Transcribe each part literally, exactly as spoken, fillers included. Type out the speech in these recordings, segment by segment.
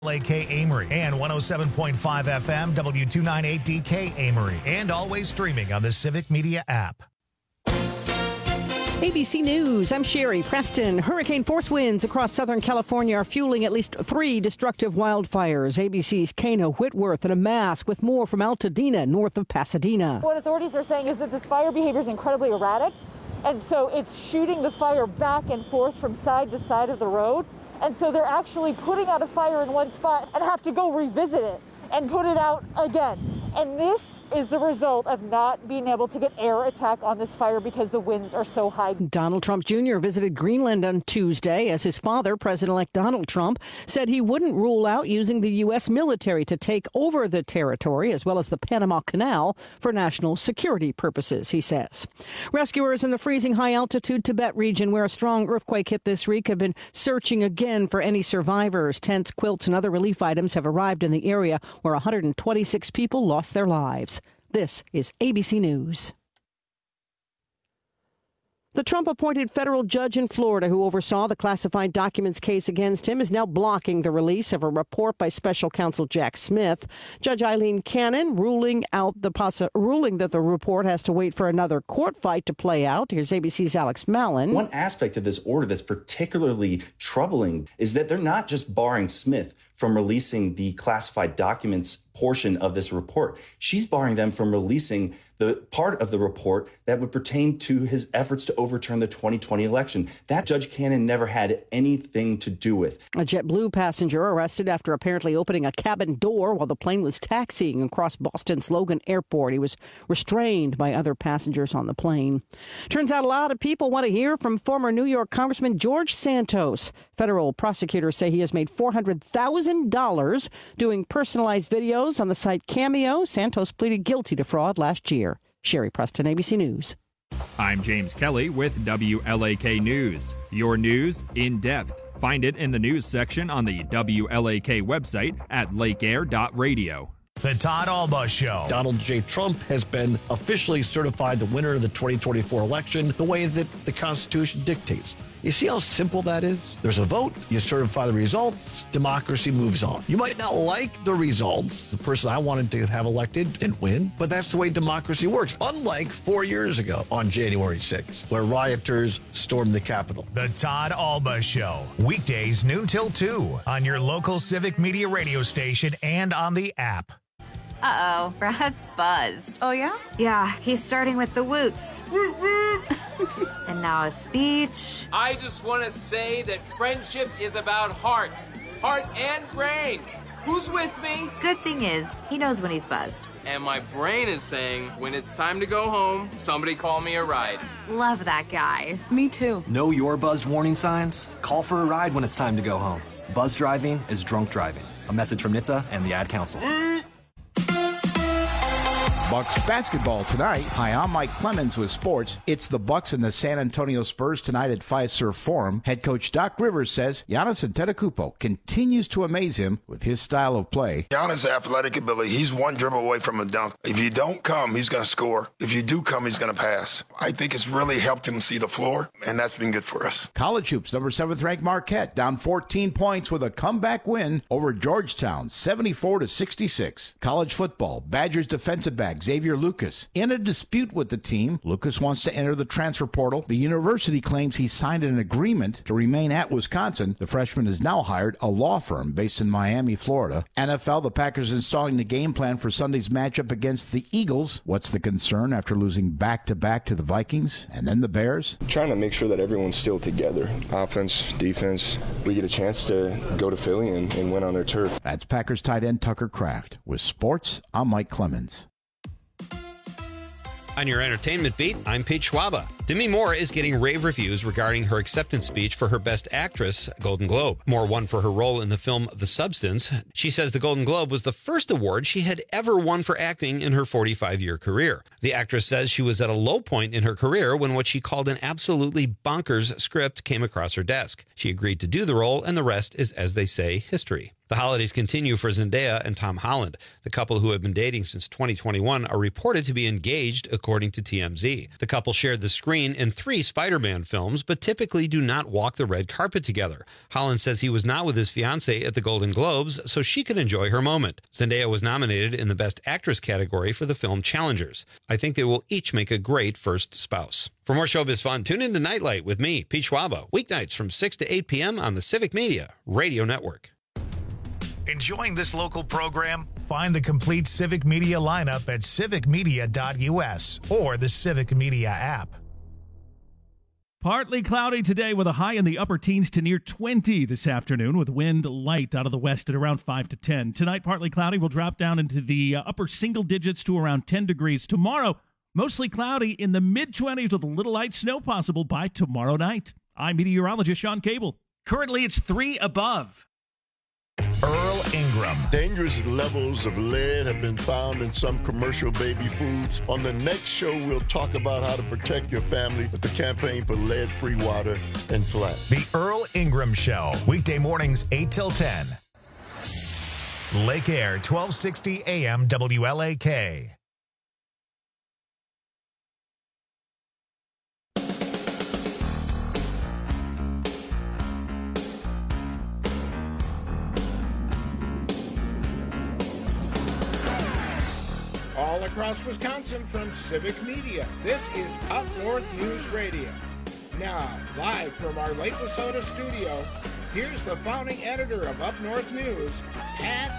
L A K Amory and one oh seven point five F M W two ninety-eight D K Amory, and always streaming on the Civic Media app. A B C News, I'm Sherry Preston. Hurricane force winds across Southern California are fueling at least three destructive wildfires. A B C's Kana Whitworth in a mask with more from Altadena, north of Pasadena. What authorities are saying is that this fire behavior is incredibly erratic, and so it's shooting the fire back and forth from side to side of the road. And so they're actually putting out a fire in one spot and have to go revisit it and put it out again. And this is the result of not being able to get air attack on this fire because the winds are so high. Donald Trump Junior visited Greenland on Tuesday as his father, President-elect Donald Trump, said he wouldn't rule out using the U S military to take over the territory as well as the Panama Canal for national security purposes, he says. Rescuers in the freezing high-altitude Tibet region where a strong earthquake hit this week have been searching again for any survivors. Tents, quilts, and other relief items have arrived in the area where one hundred twenty-six people lost their lives. This is A B C News. The Trump-appointed federal judge in Florida who oversaw the classified documents case against him is now blocking the release of a report by special counsel Jack Smith. Judge Eileen Cannon ruling out the possi- ruling that the report has to wait for another court fight to play out. Here's A B C's Alex Mallon. One aspect of this order that's particularly troubling is that they're not just barring Smith from releasing the classified documents portion of this report. She's barring them from releasing the part of the report that would pertain to his efforts to overturn the twenty twenty election. That Judge Cannon never had anything to do with. A JetBlue passenger arrested after apparently opening a cabin door while the plane was taxiing across Boston's Logan Airport. He was restrained by other passengers on the plane. Turns out a lot of people want to hear from former New York Congressman George Santos. Federal prosecutors say he has made four hundred thousand dollars doing personalized videos on the site Cameo. Santos pleaded guilty to fraud last year. Sherry Preston, A B C News. I'm James Kelly with W L A K News. Your news in depth. Find it in the news section on the W L A K website at lake air dot radio. The Todd Alba Show. Donald J. Trump has been officially certified the winner of the twenty twenty-four election the way that the Constitution dictates. You see how simple that is? There's a vote, you certify the results, democracy moves on. You might not like the results. The person I wanted to have elected didn't win, but that's the way democracy works. Unlike four years ago on January sixth, where rioters stormed the Capitol. The Todd Alba Show. Weekdays noon till two on your local Civic Media radio station and on the app. Uh-oh, Brad's buzzed. Oh, yeah? Yeah, he's starting with the woots. And now a speech. I just want to say that friendship is about heart. Heart and brain. Who's with me? Good thing is, he knows when he's buzzed. And my brain is saying, when it's time to go home, somebody call me a ride. Love that guy. Me too. Know your buzzed warning signs? Call for a ride when it's time to go home. Buzz driving is drunk driving. A message from N H T S A and the Ad Council. Bucks basketball tonight. Hi, I'm Mike Clemens with sports. It's the Bucks and the San Antonio Spurs tonight at Fiserv Forum. Head coach Doc Rivers says Giannis Antetokounmpo continues to amaze him with his style of play. Giannis' athletic ability, he's one dribble away from a dunk. If you don't come, he's going to score. If you do come, he's going to pass. I think it's really helped him see the floor, and that's been good for us. College hoops, number seventh ranked Marquette, down fourteen points with a comeback win over Georgetown, seventy-four to sixty-six. College football, Badgers defensive back Xavier Lucas in a dispute with the team. Lucas wants to enter the transfer portal. The university claims he signed an agreement to remain at Wisconsin. The freshman has now hired a law firm based in Miami, Florida. N F L, the Packers installing the game plan for Sunday's matchup against the Eagles. What's the concern after losing back-to-back to the Vikings and then the Bears? Trying to make sure that everyone's still together. Offense, defense. We get a chance to go to Philly and, and win on their turf. That's Packers tight end Tucker Kraft. With sports, I'm Mike Clemens. On your entertainment beat, I'm Pete Schwaba. Demi Moore is getting rave reviews regarding her acceptance speech for her Best Actress Golden Globe. Moore won for her role in the film The Substance. She says the Golden Globe was the first award she had ever won for acting in her forty-five-year career. The actress says she was at a low point in her career when what she called an absolutely bonkers script came across her desk. She agreed to do the role, and the rest is, as they say, history. The holidays continue for Zendaya and Tom Holland. The couple, who have been dating since twenty twenty-one, are reported to be engaged, according to T M Z. The couple shared the screen in three Spider-Man films, but typically do not walk the red carpet together. Holland says he was not with his fiancée at the Golden Globes, so she could enjoy her moment. Zendaya was nominated in the Best Actress category for the film Challengers. I think they will each make a great first spouse. For more showbiz fun, tune in to Nightlight with me, Pete Schwaba, weeknights from six to eight p.m. on the Civic Media Radio Network. Enjoying this local program? Find the complete Civic Media lineup at civic media dot u s or the Civic Media app. Partly cloudy today with a high in the upper teens to near twenty this afternoon, with wind light out of the west at around five to ten. Tonight, partly cloudy will drop down into the uh, upper single digits to around ten degrees. Tomorrow, mostly cloudy in the mid-twenties with a little light snow possible by tomorrow night. I'm meteorologist Sean Cable. Currently, it's three above. Earl Ingram. Dangerous levels of lead have been found in some commercial baby foods. On the next show, we'll talk about how to protect your family with the campaign for lead-free water and flat. The Earl Ingram Show, weekday mornings eight till ten. Lake Air, twelve sixty A M W L A K. All across Wisconsin from Civic Media, this is Up North News Radio. Now, live from our Lake Wissota studio, here's the founding editor of Up North News, Pat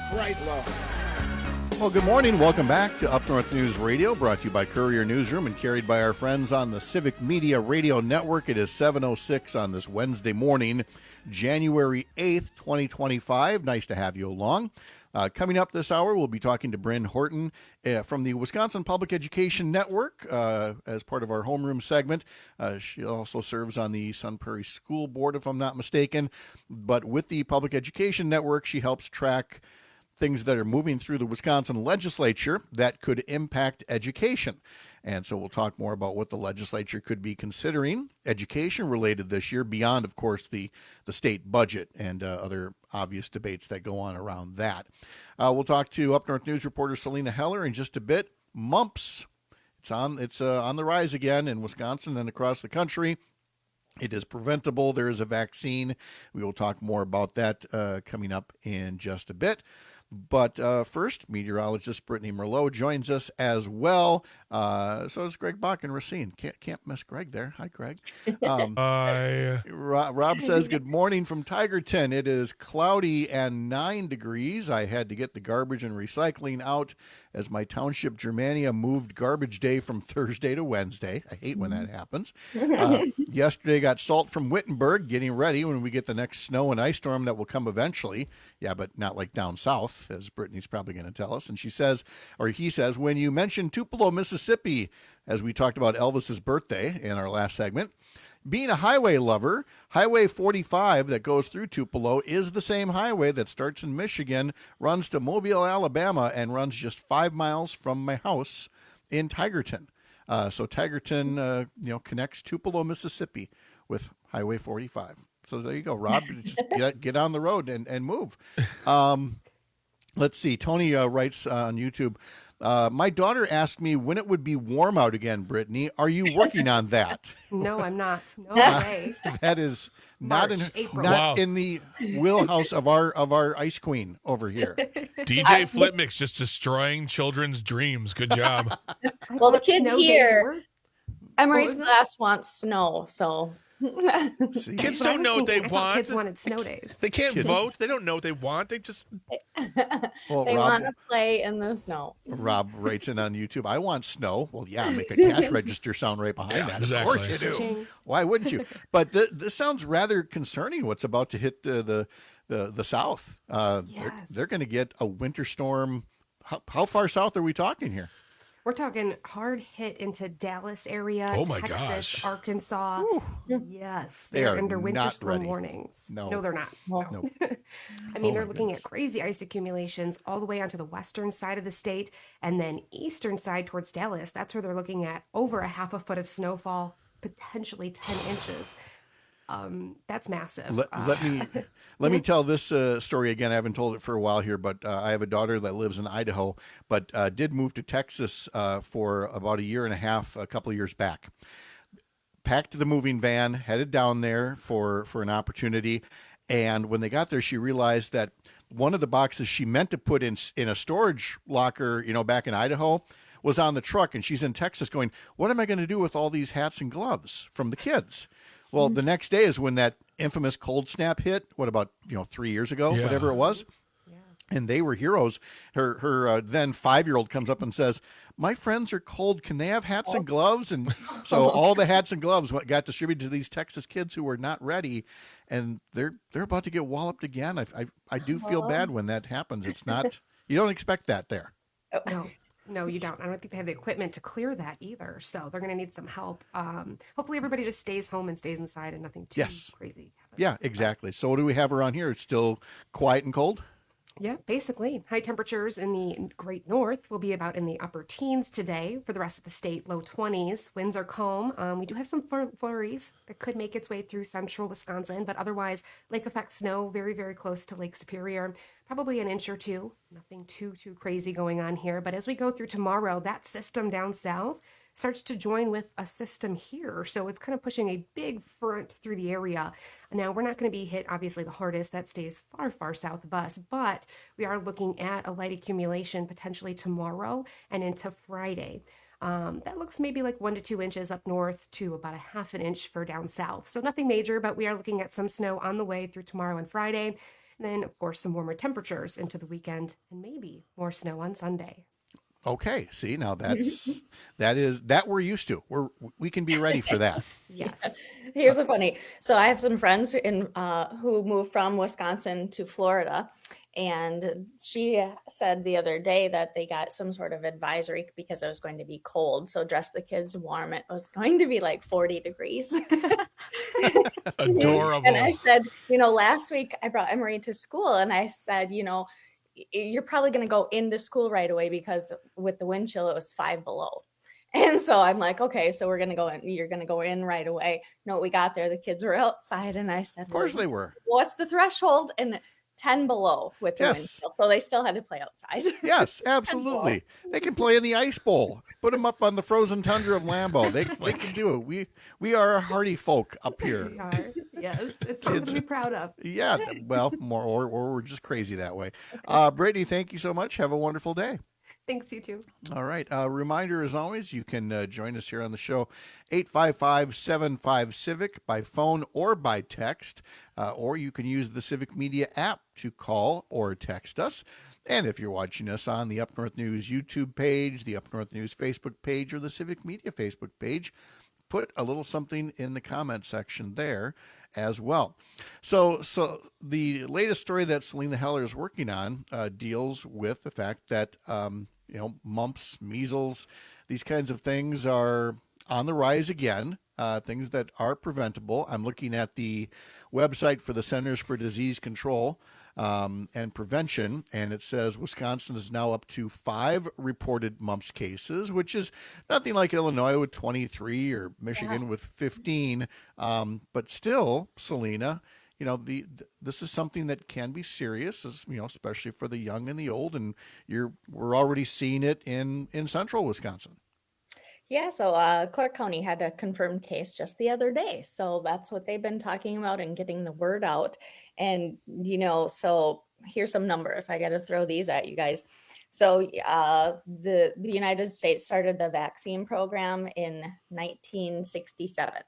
Brightlow. Well, good morning. Welcome back to Up North News Radio, brought to you by Courier Newsroom and carried by our friends on the Civic Media Radio Network. It is seven oh six on this Wednesday morning, January eighth, twenty twenty-five. Nice to have you along. Uh, coming up this hour, we'll be talking to Bryn Horton uh, from the Wisconsin Public Education Network uh, as part of our homeroom segment. Uh, she also serves on the Sun Prairie School Board, if I'm not mistaken. But with the Public Education Network, she helps track things that are moving through the Wisconsin legislature that could impact education. And so we'll talk more about what the legislature could be considering education related this year, beyond, of course, the, the state budget and uh, other obvious debates that go on around that. Uh, we'll talk to Up North News reporter Selena Heller in just a bit. Mumps, it's on it's uh, on the rise again in Wisconsin and across the country. It is preventable. There is a vaccine. We will talk more about that uh, coming up in just a bit. But uh, first, meteorologist Brittany Merlot joins us as well. Uh, so is Greg Bach in Racine. Can't, can't miss Greg there. Hi, Greg. Um, Hi. Rob, Rob says, good morning from Tigerton. It is cloudy and nine degrees. I had to get the garbage and recycling out as my township Germania moved garbage day from Thursday to Wednesday. I hate when that happens. Uh, yesterday got salt from Wittenberg, getting ready when we get the next snow and ice storm that will come eventually. Yeah, but not like down south, as Brittany's probably going to tell us. And she says, or he says, when you mentioned Tupelo, Mississippi, as we talked about Elvis's birthday in our last segment, being a highway lover, Highway forty-five that goes through Tupelo is the same highway that starts in Michigan, runs to Mobile, Alabama, and runs just five miles from my house in Tigerton. Uh, so Tigerton, uh, you know, connects Tupelo, Mississippi with Highway forty-five. So there you go, Rob. Just get, get on the road and, and move. Um, let's see. Tony uh, writes uh, on YouTube, uh, my daughter asked me when it would be warm out again, Brittany. Are you working on that? No, I'm not. No way. That is not, March, in, April. not Wow. in the wheelhouse of our of our ice queen over here. D J Flipmix just destroying children's dreams. Good job. Well, the kids Snow days here, were- Emery's What was class wants snow, so. See? Kids That's what I don't was know what they thinking. I thought want. Kids wanted snow days. They can't Kids- vote. They don't know what they want. They just Well, they Rob, want to play in the snow. Rob writes in on YouTube, I want snow. Well, yeah, make a cash register sound right behind Yeah, that. exactly. Of course you do. Cha-ching. Why wouldn't you? But th- this sounds rather concerning, what's about to hit uh, the, the, the South. Uh, They're, Yes. they're going to get a winter storm. How, how far south are we talking here? We're talking hard hit into Dallas area, Oh, my Texas, gosh. Arkansas. Yes, They they're are under winter not storm ready. warnings. No. no, they're not. No. I mean, Oh, they're my looking goodness. at crazy ice accumulations all the way onto the western side of the state, and then eastern side towards Dallas. That's where they're looking at over a half a foot of snowfall, potentially ten inches. Um, that's massive. Let, Uh, let me let me tell this uh, story again. I haven't told it for a while here, but uh, I have a daughter that lives in Idaho, but uh, did move to Texas uh, for about a year and a half, a couple of years back. Packed the moving van, headed down there for, for an opportunity. And when they got there, she realized that one of the boxes she meant to put in in a storage locker, you know, back in Idaho, was on the truck. And she's in Texas going, what am I going to do with all these hats and gloves from the kids? Well, the next day is when that infamous cold snap hit. What about, you know, three years ago, Yeah. whatever it was. And they were heroes. Her her uh, then five-year-old comes up and says, my friends are cold. Can they have hats and gloves? And so all the hats and gloves went- got distributed to these Texas kids who were not ready. And they're they're about to get walloped again. I, I, I do feel bad when that happens. It's not, you don't expect that there. No, no, you don't. I don't think they have the equipment to clear that either. So they're going to need some help. Um, hopefully everybody just stays home and stays inside and nothing too Yes. crazy. Yeah, exactly. So what do we have around here? It's still quiet and cold? Yeah, basically. High temperatures in the great north will be about in the upper teens today. For the rest of the state, low twenties. Winds are calm. Um, we do have some flur- flurries that could make its way through central Wisconsin, but otherwise, lake effect snow very, very close to Lake Superior. Probably an inch or two. Nothing too, too crazy going on here. But as we go through tomorrow, that system down south starts to join with a system here. So it's kind of pushing a big front through the area. Now, we're not going to be hit, obviously, the hardest. That stays far, far south of us. But we are looking at a light accumulation potentially tomorrow and into Friday. Um, that looks maybe like one to two inches up north to about a half an inch for down south. So nothing major, but we are looking at some snow on the way through tomorrow and Friday. And then, of course, some warmer temperatures into the weekend and maybe more snow on Sunday. Okay. See, now that's, that is, that we're used to. We're, we can be ready for that. Yes. Here's a funny. So I have some friends in uh, who moved from Wisconsin to Florida, and she said the other day that they got some sort of advisory because it was going to be cold. So dress the kids warm. It was going to be like forty degrees. Adorable. And I said, you know, last week I brought Emery to school, and I said, you know, you're probably going to go into school right away because with the wind chill, it was five below. And so I'm like, okay, so we're going to go in, you're going to go in right away. No, we got there. The kids were outside, and I said, Of course well, they were. what's the threshold? And ten below with the wind Yes. chill. So they still had to play outside. Yes, absolutely. They can play in the ice bowl. Put them up on the frozen tundra of Lambeau. They, they can do it. We we are a hardy folk up here. We are. Yes. It's something to be proud of. Yeah, well, more or, or we're just crazy that way. Uh, Brittany, thank you so much. Have a wonderful day. Thanks, you too. All right. Uh, reminder, as always, you can uh, join us here on the show, eight five five, seven five, Civic by phone or by text, uh, or you can use the Civic Media app to call or text us. And if you're watching us on the Up North News YouTube page, the Up North News Facebook page, or the Civic Media Facebook page, put a little something in the comment section there as well. So so the latest story that Selena Heller is working on uh, deals with the fact that, um, you know, mumps, measles, these kinds of things are on the rise again, uh, things that are preventable. I'm looking at the website for the Centers for Disease Control um, and Prevention, and it says Wisconsin is now up to five reported mumps cases, which is nothing like Illinois with twenty-three or Michigan Yeah. with fifteen. Um, but still, Selena, you know, the, th- this is something that can be serious, as, you know, especially for the young and the old, and you're we're already seeing it in in central Wisconsin. Yeah, so uh, Clark County had a confirmed case just the other day. So that's what they've been talking about and getting the word out. And, you know, so here's some numbers. I got to throw these at you guys. So uh, the, the United States started the vaccine program in nineteen sixty-seven.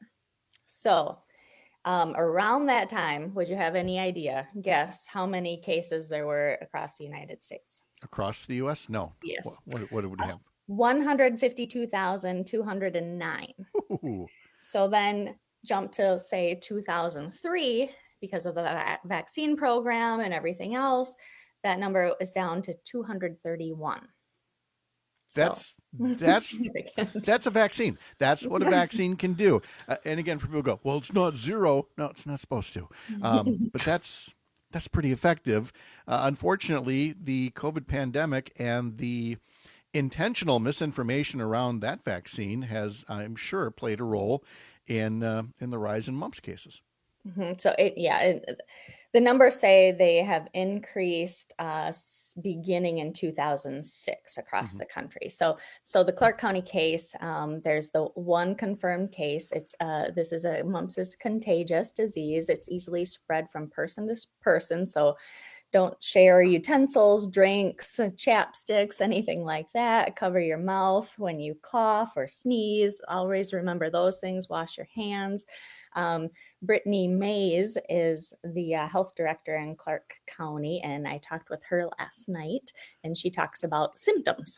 So um, around that time, would you have any idea, guess how many cases there were across the United States? Across the U S? No. Yes. What, what, what would we have? one hundred fifty-two thousand two hundred nine. Ooh. So then jump to say two thousand three, because of the va- vaccine program and everything else, that number is down to two hundred thirty-one. That's So, that's significant. that's a vaccine. That's what a vaccine can do. Uh, and again, for people who go, well, it's not zero. No, it's not supposed to. Um, but that's that's pretty effective. Uh, unfortunately, the COVID pandemic and the intentional misinformation around that vaccine has, I'm sure, played a role in uh, in the rise in mumps cases. Mm-hmm. So it, yeah, it, the numbers say they have increased uh, beginning in two thousand six across mm-hmm. the country. So, so the Clark County case, um, there's the one confirmed case. It's uh, this is a mumps is contagious disease. It's easily spread from person to person. So, don't share utensils, drinks, chapsticks, anything like that. Cover your mouth when you cough or sneeze. Always remember those things. Wash your hands. Um, Brittany Mays is the uh, health director in Clark County, and I talked with her last night, and she talks about symptoms.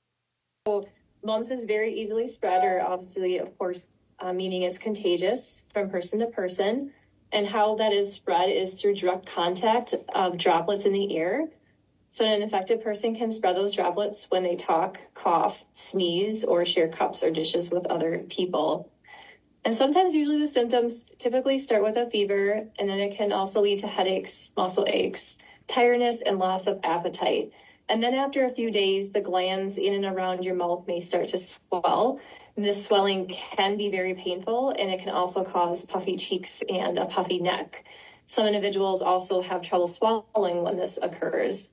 So mumps is very easily spread, or obviously, of course, uh, meaning it's contagious from person to person. And how that is spread is through direct contact of droplets in the air. So an infected person can spread those droplets when they talk, cough, sneeze, or share cups or dishes with other people. And sometimes usually the symptoms typically start with a fever, and then it can also lead to headaches, muscle aches, tiredness, and loss of appetite. And then after a few days, the glands in and around your mouth may start to swell. This swelling can be very painful, and it can also cause puffy cheeks and a puffy neck. Some individuals also have trouble swallowing when this occurs.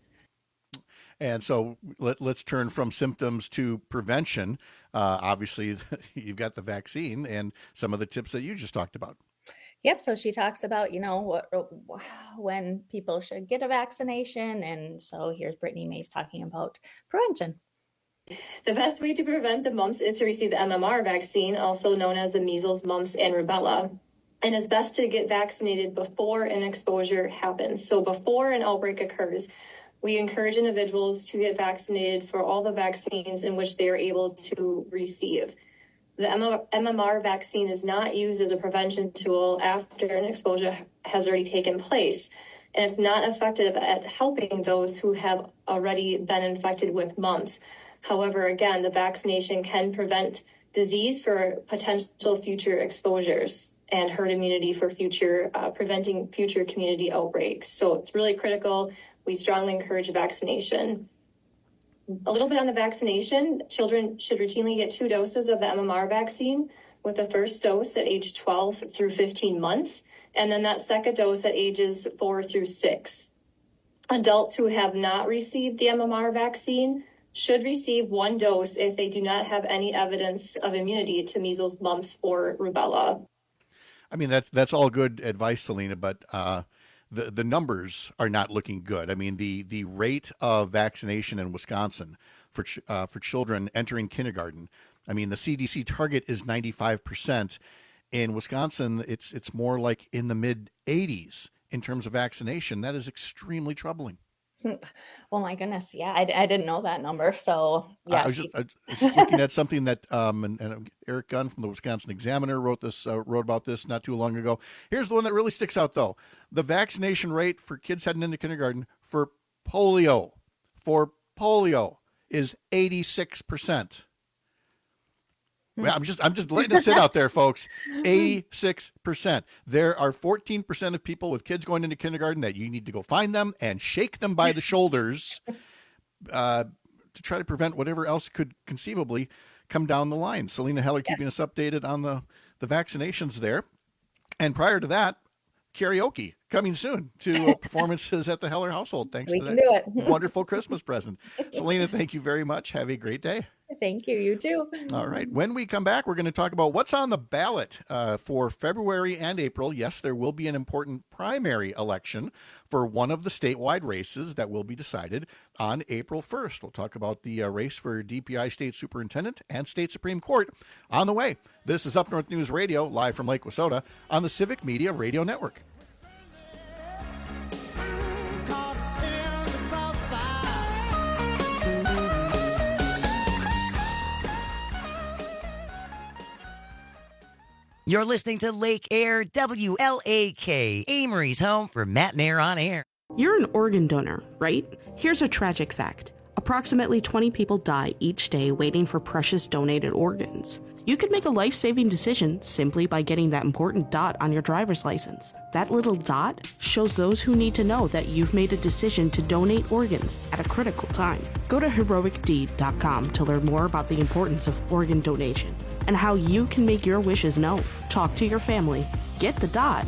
And so let, let's turn from symptoms to prevention. Uh, obviously, you've got the vaccine and some of the tips that you just talked about. Yep. So she talks about, you know, what, when people should get a vaccination. And so here's Brittany Mays talking about prevention. The best way to prevent the mumps is to receive the M M R vaccine, also known as the measles, mumps, and rubella. And it's best to get vaccinated before an exposure happens. So before an outbreak occurs, we encourage individuals to get vaccinated for all the vaccines in which they are able to receive. The M M R vaccine is not used as a prevention tool after an exposure has already taken place. And it's not effective at helping those who have already been infected with mumps. However, again, the vaccination can prevent disease for potential future exposures and herd immunity for future, uh, preventing future community outbreaks. So it's really critical. We strongly encourage vaccination. A little bit on the vaccination, children should routinely get two doses of the M M R vaccine, with the first dose at age twelve through fifteen months, and then that second dose at ages four through six. Adults who have not received the M M R vaccine should receive one dose if they do not have any evidence of immunity to measles, mumps, or rubella. I mean, that's that's all good advice, Selena, but uh, the the numbers are not looking good. I mean, the the rate of vaccination in Wisconsin for ch- uh, for children entering kindergarten, I mean, the C D C target is ninety-five percent. In Wisconsin, it's it's more like in the mid eighties in terms of vaccination. That is extremely troubling. Well, my goodness. Yeah, I, I didn't know that number. So, yeah. I was just, I was just looking at something that um, and, and Eric Gunn from the Wisconsin Examiner wrote this uh, wrote about this not too long ago. Here's the one that really sticks out, though. The vaccination rate for kids heading into kindergarten for polio, for polio is eighty-six percent. Well, I'm just I'm just letting it sit out there, folks. eighty-six percent. There are fourteen percent of people with kids going into kindergarten that you need to go find them and shake them by the shoulders uh, to try to prevent whatever else could conceivably come down the line. Selena Heller keeping us updated on the, the vaccinations there. And prior to that, karaoke coming soon to uh, performances at the Heller household. Thanks we to can that do it. wonderful Christmas present. Selena, thank you very much. Have a great day. Thank you. You too. All right. When we come back, we're going to talk about what's on the ballot uh, for February and April. Yes, there will be an important primary election for one of the statewide races that will be decided on April first. We'll talk about the uh, race for D P I State Superintendent and State Supreme Court on the way. This is Up North News Radio, live from Lake Wissota on the Civic Media Radio Network. You're listening to Lake Air W L A K, Amory's home for Matt and Air on Air. You're an organ donor, right? Here's a tragic fact. Approximately twenty people die each day waiting for precious donated organs. You could make a life-saving decision simply by getting that important dot on your driver's license. That little dot shows those who need to know that you've made a decision to donate organs at a critical time. Go to heroic deed dot com to learn more about the importance of organ donation and how you can make your wishes known. Talk to your family. Get the dot.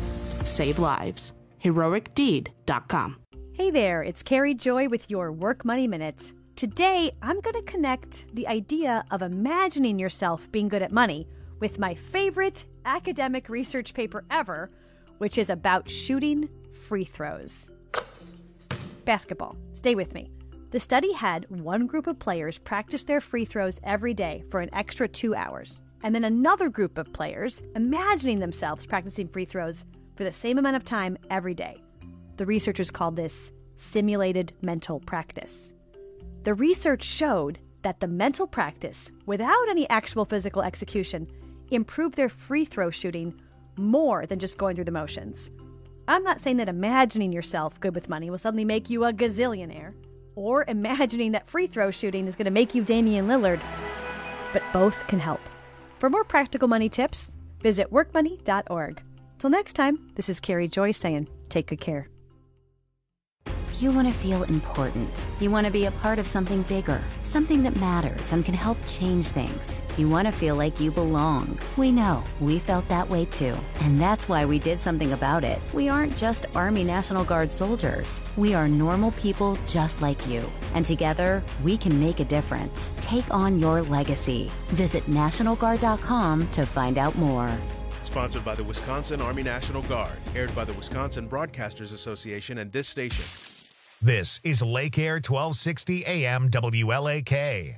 save lives. heroic deed dot com. Hey there, it's Carrie Joy with your Work Money Minute. Today, I'm going to connect the idea of imagining yourself being good at money with my favorite academic research paper ever, which is about shooting free throws. Basketball. Stay with me. The study had one group of players practice their free throws every day for an extra two hours, and then another group of players imagining themselves practicing free throws for the same amount of time every day. The researchers called this simulated mental practice. The research showed that the mental practice, without any actual physical execution, improved their free throw shooting more than just going through the motions. I'm not saying that imagining yourself good with money will suddenly make you a gazillionaire, or imagining that free throw shooting is going to make you Damian Lillard, but both can help. For more practical money tips, visit work money dot org. Till next time, this is Carrie Joy saying, take good care. You want to feel important. You want to be a part of something bigger, something that matters and can help change things. You want to feel like you belong. We know. We felt that way too. And that's why we did something about it. We aren't just Army National Guard soldiers. We are normal people just like you. And together, we can make a difference. Take on your legacy. Visit national guard dot com to find out more. Sponsored by the Wisconsin Army National Guard. Aired by the Wisconsin Broadcasters Association and this station. This is Lake Air twelve sixty A M W L A K.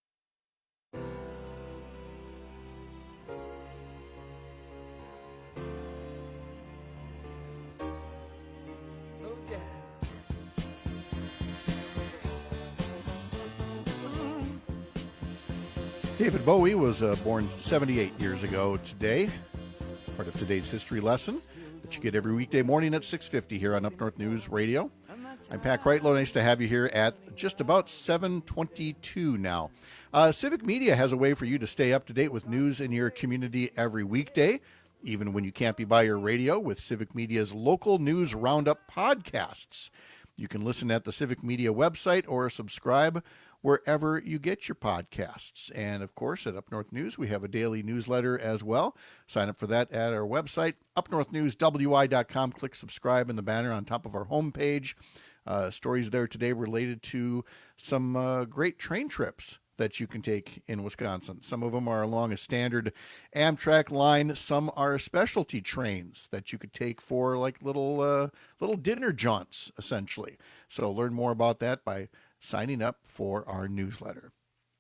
David Bowie was uh, born seventy-eight years ago today. Part of today's history lesson that you get every weekday morning at six fifty here on Up North News Radio. I'm Pat Kreitlow. Nice to have you here at just about seven twenty-two now. Uh, Civic Media has a way for you to stay up to date with news in your community every weekday, even when you can't be by your radio, with Civic Media's local news roundup podcasts. You can listen at the Civic Media website or subscribe wherever you get your podcasts. And, of course, at Up North News, we have a daily newsletter as well. Sign up for that at our website, up north news w i dot com. Click subscribe in the banner on top of our homepage. Uh, stories there today related to some uh, great train trips that you can take in Wisconsin. Some of them are along a standard Amtrak line. Some are specialty trains that you could take for like little uh, little dinner jaunts, essentially. So learn more about that by signing up for our newsletter.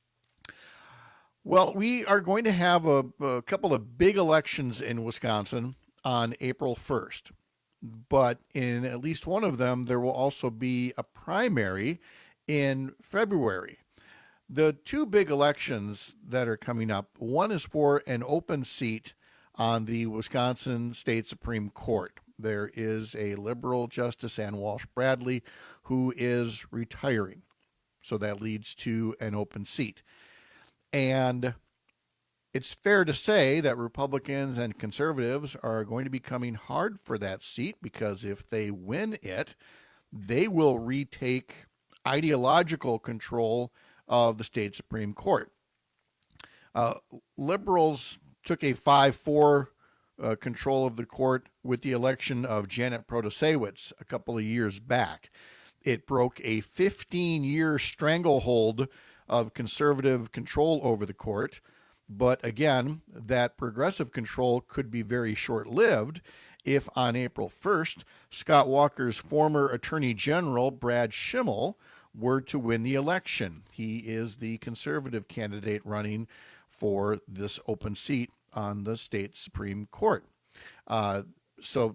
Well, we are going to have a, a couple of big elections in Wisconsin on April first. But in at least one of them, there will also be a primary in February. The two big elections that are coming up, one is for an open seat on the Wisconsin State Supreme Court. There is a liberal Justice Ann Walsh Bradley who is retiring. So that leads to an open seat. And it's fair to say that Republicans and conservatives are going to be coming hard for that seat, because if they win it, they will retake ideological control of the state Supreme Court. Uh, liberals took a five four uh, control of the court with the election of Janet Protasiewicz a couple of years back. It broke a fifteen-year stranglehold of conservative control over the court. But again, that progressive control could be very short-lived if on April first, Scott Walker's former Attorney General, Brad Schimel, were to win the election. He is the conservative candidate running for this open seat on the state Supreme Court. Uh, so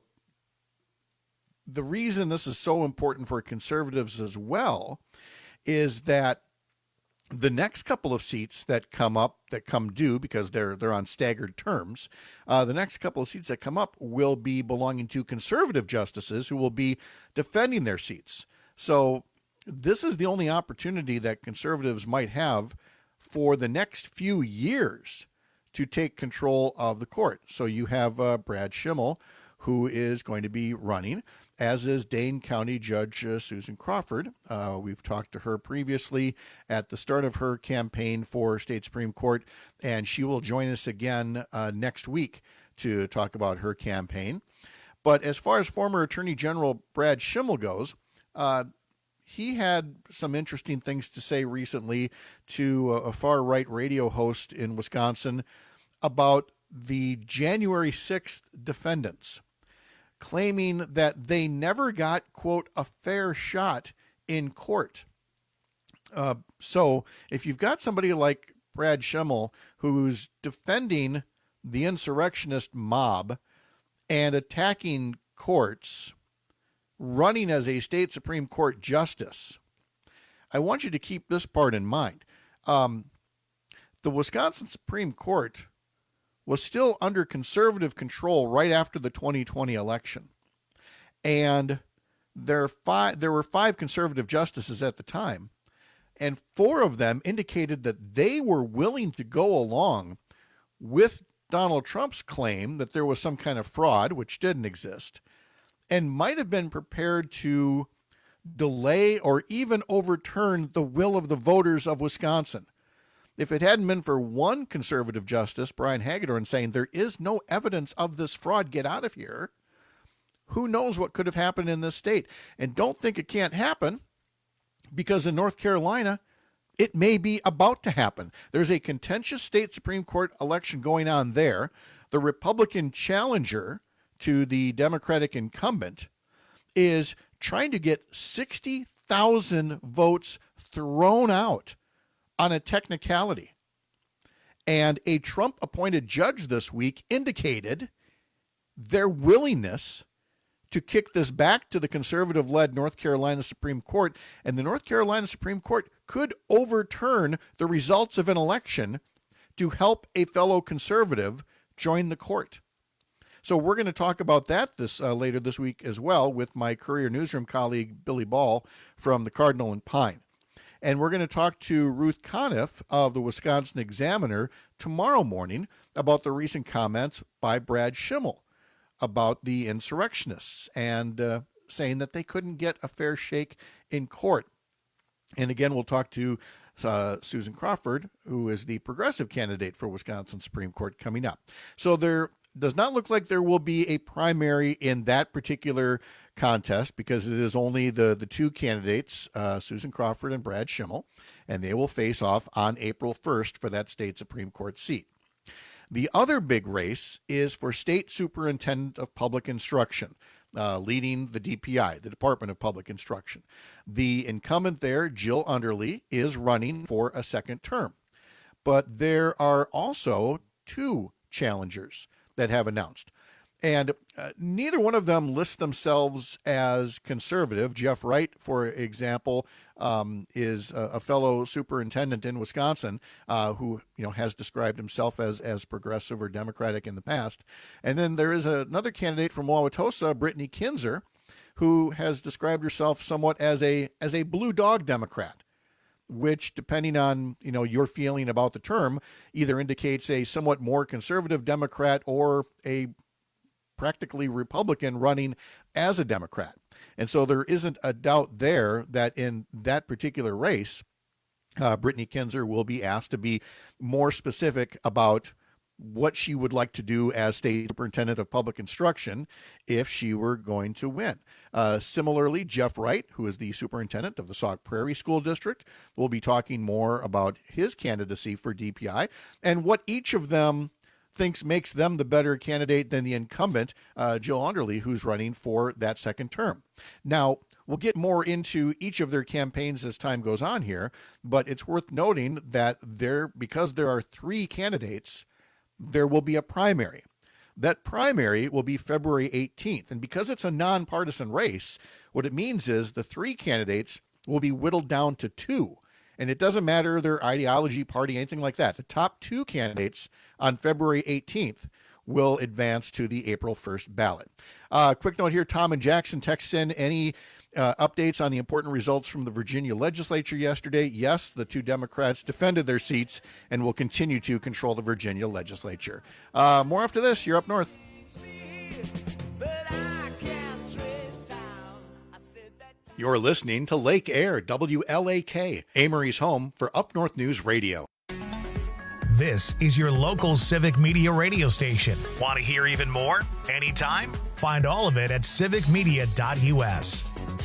the reason this is so important for conservatives as well is that the next couple of seats that come up, that come due, because they're they're on staggered terms, uh, the next couple of seats that come up will be belonging to conservative justices who will be defending their seats. So this is the only opportunity that conservatives might have for the next few years to take control of the court. So you have uh, Brad Schimel, who is going to be running, as is Dane County Judge uh, Susan Crawford. Uh, we've talked to her previously at the start of her campaign for State Supreme Court, and she will join us again uh, next week to talk about her campaign. But as far as former Attorney General Brad Schimmel goes, uh, he had some interesting things to say recently to a far-right radio host in Wisconsin about the January sixth defendants, claiming that they never got, quote, a fair shot in court. Uh, so if you've got somebody like Brad Schimmel who's defending the insurrectionist mob and attacking courts, running as a state Supreme Court justice, I want you to keep this part in mind. Um, the Wisconsin Supreme Court was still under conservative control right after the twenty twenty election. And there, five, there were five conservative justices at the time, and four of them indicated that they were willing to go along with Donald Trump's claim that there was some kind of fraud, which didn't exist, and might have been prepared to delay or even overturn the will of the voters of Wisconsin. If it hadn't been for one conservative justice, Brian Hagedorn, saying there is no evidence of this fraud, get out of here, who knows what could have happened in this state. And don't think it can't happen, because in North Carolina, it may be about to happen. There's a contentious state Supreme Court election going on there. The Republican challenger to the Democratic incumbent is trying to get sixty thousand votes thrown out on a technicality. And a Trump-appointed judge this week indicated their willingness to kick this back to the conservative-led North Carolina Supreme Court, and the North Carolina Supreme Court could overturn the results of an election to help a fellow conservative join the court. So we're going to talk about that this uh, later this week as well with my Courier Newsroom colleague Billy Ball from the Cardinal and Pine. And we're going to talk to Ruth Conniff of the Wisconsin Examiner tomorrow morning about the recent comments by Brad Schimmel about the insurrectionists and uh, saying that they couldn't get a fair shake in court. And again, we'll talk to uh, Susan Crawford, who is the progressive candidate for Wisconsin Supreme Court, coming up. So there does not look like there will be a primary in that particular contest, because it is only the, the two candidates, uh, Susan Crawford and Brad Schimmel, and they will face off on April first for that state Supreme Court seat. The other big race is for State Superintendent of Public Instruction, uh, leading the D P I, the Department of Public Instruction. The incumbent there, Jill Underly, is running for a second term. But there are also two challengers that have announced. And uh, neither one of them lists themselves as conservative. Jeff Wright, for example, um, is a, a fellow superintendent in Wisconsin uh, who you know has described himself as as progressive or Democratic in the past. And then there is another candidate from Wauwatosa, Brittany Kinzer, who has described herself somewhat as a as a blue dog Democrat, which, depending on you know your feeling about the term, either indicates a somewhat more conservative Democrat or a practically Republican running as a Democrat. And so there isn't a doubt there that in that particular race, uh, Brittany Kinzer will be asked to be more specific about what she would like to do as state superintendent of public instruction if she were going to win. Uh, similarly, Jeff Wright, who is the superintendent of the Sauk Prairie School District, will be talking more about his candidacy for D P I and what each of them thinks makes them the better candidate than the incumbent, uh, Jill Underly, who's running for that second term. Now, we'll get more into each of their campaigns as time goes on here, but it's worth noting that there, because there are three candidates, there will be a primary. That primary will be February eighteenth, and because it's a nonpartisan race, what it means is the three candidates will be whittled down to two. And it doesn't matter their ideology, party, anything like that. The top two candidates on February eighteenth will advance to the April first ballot. Uh, quick note here, Tom and Jackson text in any uh, updates on the important results from the Virginia legislature yesterday. Yes, the two Democrats defended their seats and will continue to control the Virginia legislature. Uh, more after this. You're up north. You're listening to Lake Air, W L A K, Amory's home for Up North News Radio. This is your local Civic Media radio station. Want to hear even more? Anytime? Find all of it at civic media dot u s.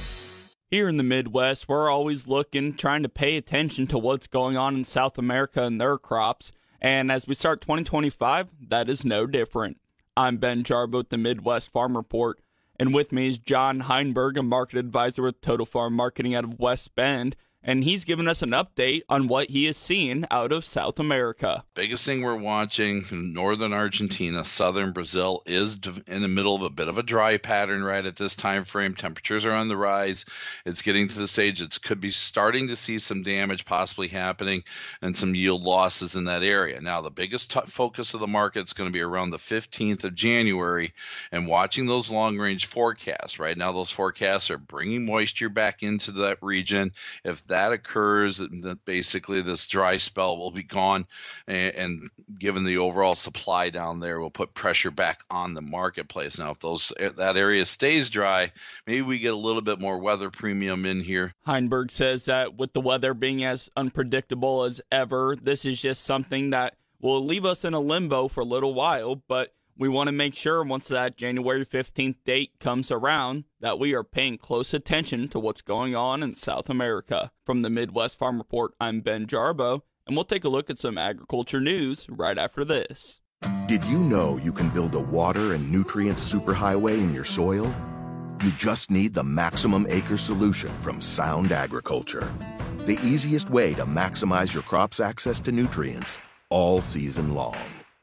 Here in the Midwest, we're always looking, trying to pay attention to what's going on in South America and their crops. And as we start twenty twenty-five, that is no different. I'm Ben Jarbo with the Midwest Farm Report, and with me is John Heinberg, a market advisor with Total Farm Marketing out of West Bend. And he's given us an update on what he is seeing out of South America. Biggest thing we're watching in northern Argentina, southern Brazil is in the middle of a bit of a dry pattern right at this time frame. Temperatures are on the rise. It's getting to the stage it could be starting to see some damage possibly happening and some yield losses in that area. Now, the biggest t- focus of the market is going to be around the fifteenth of January and watching those long-range forecasts. Right now, those forecasts are bringing moisture back into that region. If that occurs, that basically this dry spell will be gone, and, and given the overall supply down there, will put pressure back on the marketplace. Now, if those that area stays dry, maybe we get a little bit more weather premium in here. Heinberg says that with the weather being as unpredictable as ever, this is just something that will leave us in a limbo for a little while, but we want to make sure once that January fifteenth date comes around that we are paying close attention to what's going on in South America. From the Midwest Farm Report, I'm Ben Jarbo, and we'll take a look at some agriculture news right after this. Did you know you can build a water and nutrient superhighway in your soil? You just need the Maximum Acre solution from Sound Agriculture. The easiest way to maximize your crop's access to nutrients all season long.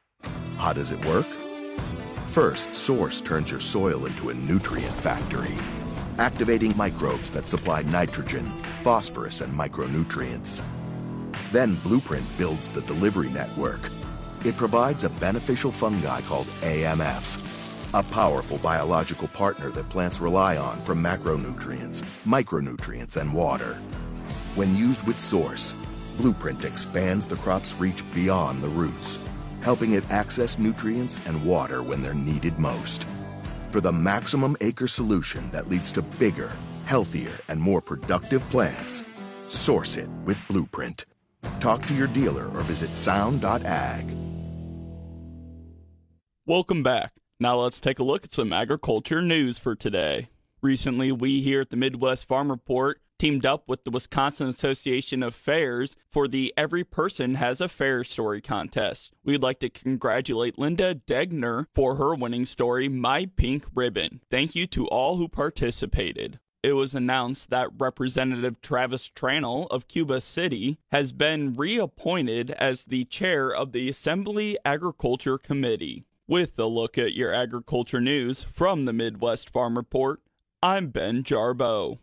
How does it work? First, Source turns your soil into a nutrient factory, activating microbes that supply nitrogen, phosphorus, and micronutrients. Then Blueprint builds the delivery network. It provides a beneficial fungi called A M F, a powerful biological partner that plants rely on for macronutrients, micronutrients, and water. When used with Source, Blueprint expands the crop's reach beyond the roots, helping it access nutrients and water when they're needed most. For the Maximum Acre solution that leads to bigger, healthier, and more productive plants, source it with Blueprint. Talk to your dealer or visit sound dot ag. Welcome back. Now let's take a look at some agriculture news for today. Recently, we here at the Midwest Farm Report teamed up with the Wisconsin Association of Fairs for the Every Person Has a Fair story contest. We'd like to congratulate Linda Degner for her winning story, My Pink Ribbon. Thank you to all who participated. It was announced that Representative Travis Tranel of Cuba City has been reappointed as the chair of the Assembly Agriculture Committee. With a look at your agriculture news from the Midwest Farm Report, I'm Ben Jarbo.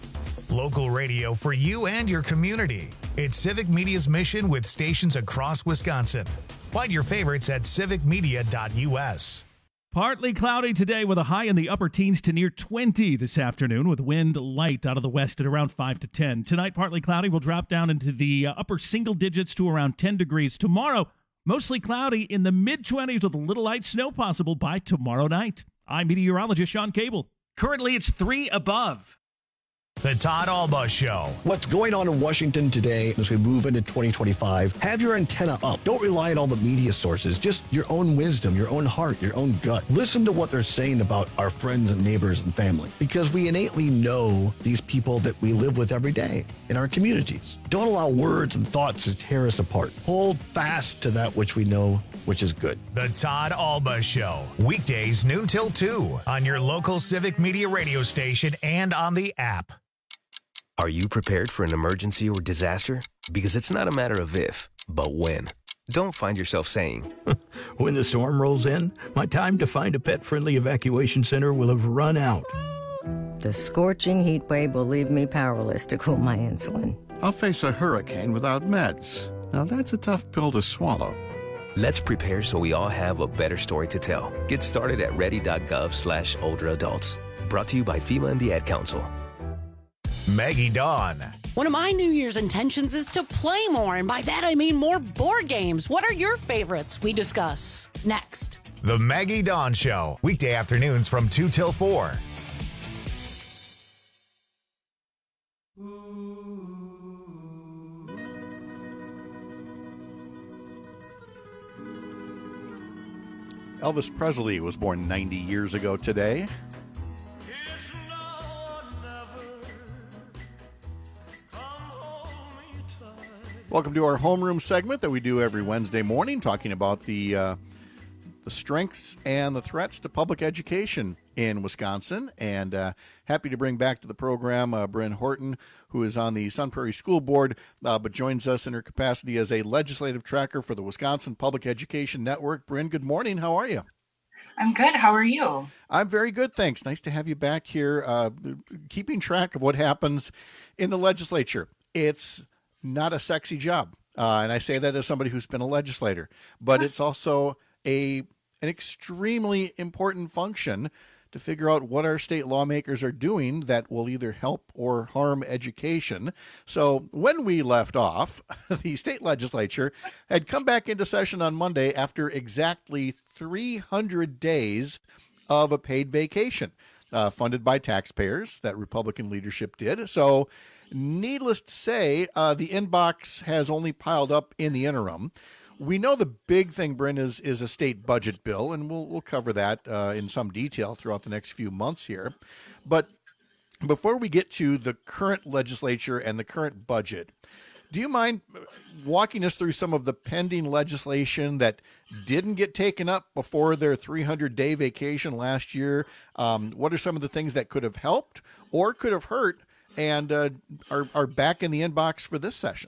Local radio for you and your community. It's Civic Media's mission with stations across Wisconsin. Find your favorites at civic media dot u s. Partly cloudy today with a high in the upper teens to near twenty this afternoon, with wind light out of the west at around five to ten. Tonight, partly cloudy, will drop down into the uh, upper single digits to around ten degrees. Tomorrow, mostly cloudy in the mid-twenties with a little light snow possible by tomorrow night. I'm meteorologist Sean Cable. Currently, it's three above. The Todd Alba Show. What's going on in Washington today as we move into twenty twenty-five? Have your antenna up. Don't rely on all the media sources. Just your own wisdom, your own heart, your own gut. Listen to what they're saying about our friends and neighbors and family, because we innately know these people that we live with every day in our communities. Don't allow words and thoughts to tear us apart. Hold fast to that which we know, which is good. The Todd Alba Show. Weekdays noon till two on your local Civic Media radio station and on the app. Are you prepared for an emergency or disaster? Because it's not a matter of if, but when. Don't find yourself saying, when the storm rolls in, my time to find a pet-friendly evacuation center will have run out. The scorching heat wave will leave me powerless to cool my insulin. I'll face a hurricane without meds. Now that's a tough pill to swallow. Let's prepare so we all have a better story to tell. Get started at ready.gov slash older adults. Brought to you by FEMA and the Ad Council. Maggie Dawn. One of my New Year's intentions is to play more, and by that I mean more board games. What are your favorites? We discuss next. The Maggie Dawn Show, weekday afternoons from two till four. Elvis Presley was born ninety years ago today. Welcome to our homeroom segment that we do every Wednesday morning, talking about the uh, the strengths and the threats to public education in Wisconsin. And uh, happy to bring back to the program uh, Bryn Horton, who is on the Sun Prairie School Board, uh, but joins us in her capacity as a legislative tracker for the Wisconsin Public Education Network. Bryn, good morning. How are you? I'm good. How are you? I'm very good, thanks. Nice to have you back here, uh, keeping track of what happens in the legislature. It's not a sexy job, uh, and I say that as somebody who's been a legislator, but it's also a an extremely important function to figure out what our state lawmakers are doing that will either help or harm education. So when we left off, the state legislature had come back into session on Monday after exactly three hundred days of a paid vacation, uh, funded by taxpayers that Republican leadership did. So needless to say, uh, the inbox has only piled up in the interim. We know the big thing, Bryn, is is a state budget bill, and we'll we'll cover that uh, in some detail throughout the next few months here. But before we get to the current legislature and the current budget, do you mind walking us through some of the pending legislation that didn't get taken up before their three hundred day vacation last year? Um, what are some of the things that could have helped or could have hurt and uh, are, are back in the inbox for this session?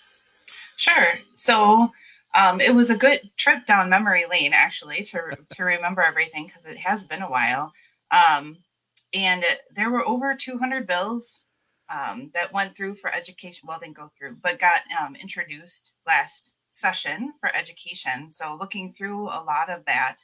Sure. So um, it was a good trip down memory lane, actually, to to remember everything, because it has been a while. Um, and it, there were over two hundred bills um, that went through for education. Well, didn't go through, but got um, introduced last session for education. So looking through a lot of that,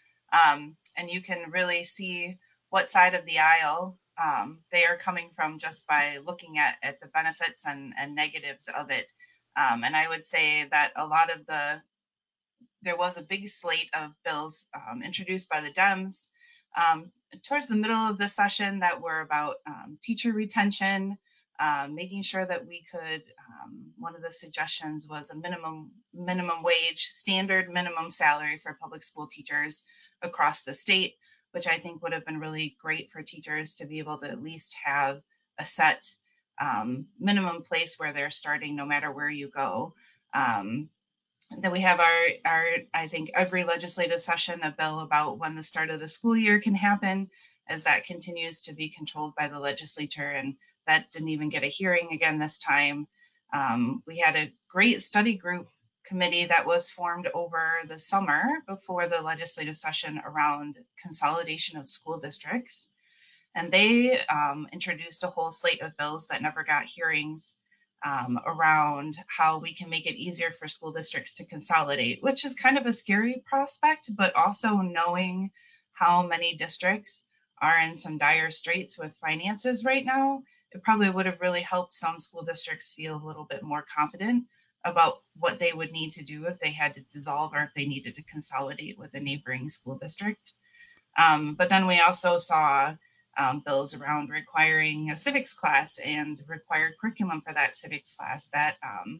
um, and you can really see what side of the aisle Um, they are coming from just by looking at, at the benefits and, and negatives of it. Um, and I would say that a lot of the, there was a big slate of bills um, introduced by the Dems um, towards the middle of the session that were about um, teacher retention, uh, making sure that we could, um, one of the suggestions was a minimum minimum wage, standard minimum salary for public school teachers across the state, which I think would have been really great for teachers to be able to at least have a set um, minimum place where they're starting no matter where you go. Um, then we have our, our, I think every legislative session, a bill about when the start of the school year can happen, as that continues to be controlled by the legislature. And that didn't even get a hearing again this time. Um, we had a great study group committee that was formed over the summer before the legislative session around consolidation of school districts. And they um, introduced a whole slate of bills that never got hearings um, around how we can make it easier for school districts to consolidate, which is kind of a scary prospect, but also knowing how many districts are in some dire straits with finances right now, it probably would have really helped some school districts feel a little bit more confident about what they would need to do if they had to dissolve or if they needed to consolidate with a neighboring school district. Um, but then we also saw um, bills around requiring a civics class and required curriculum for that civics class that um,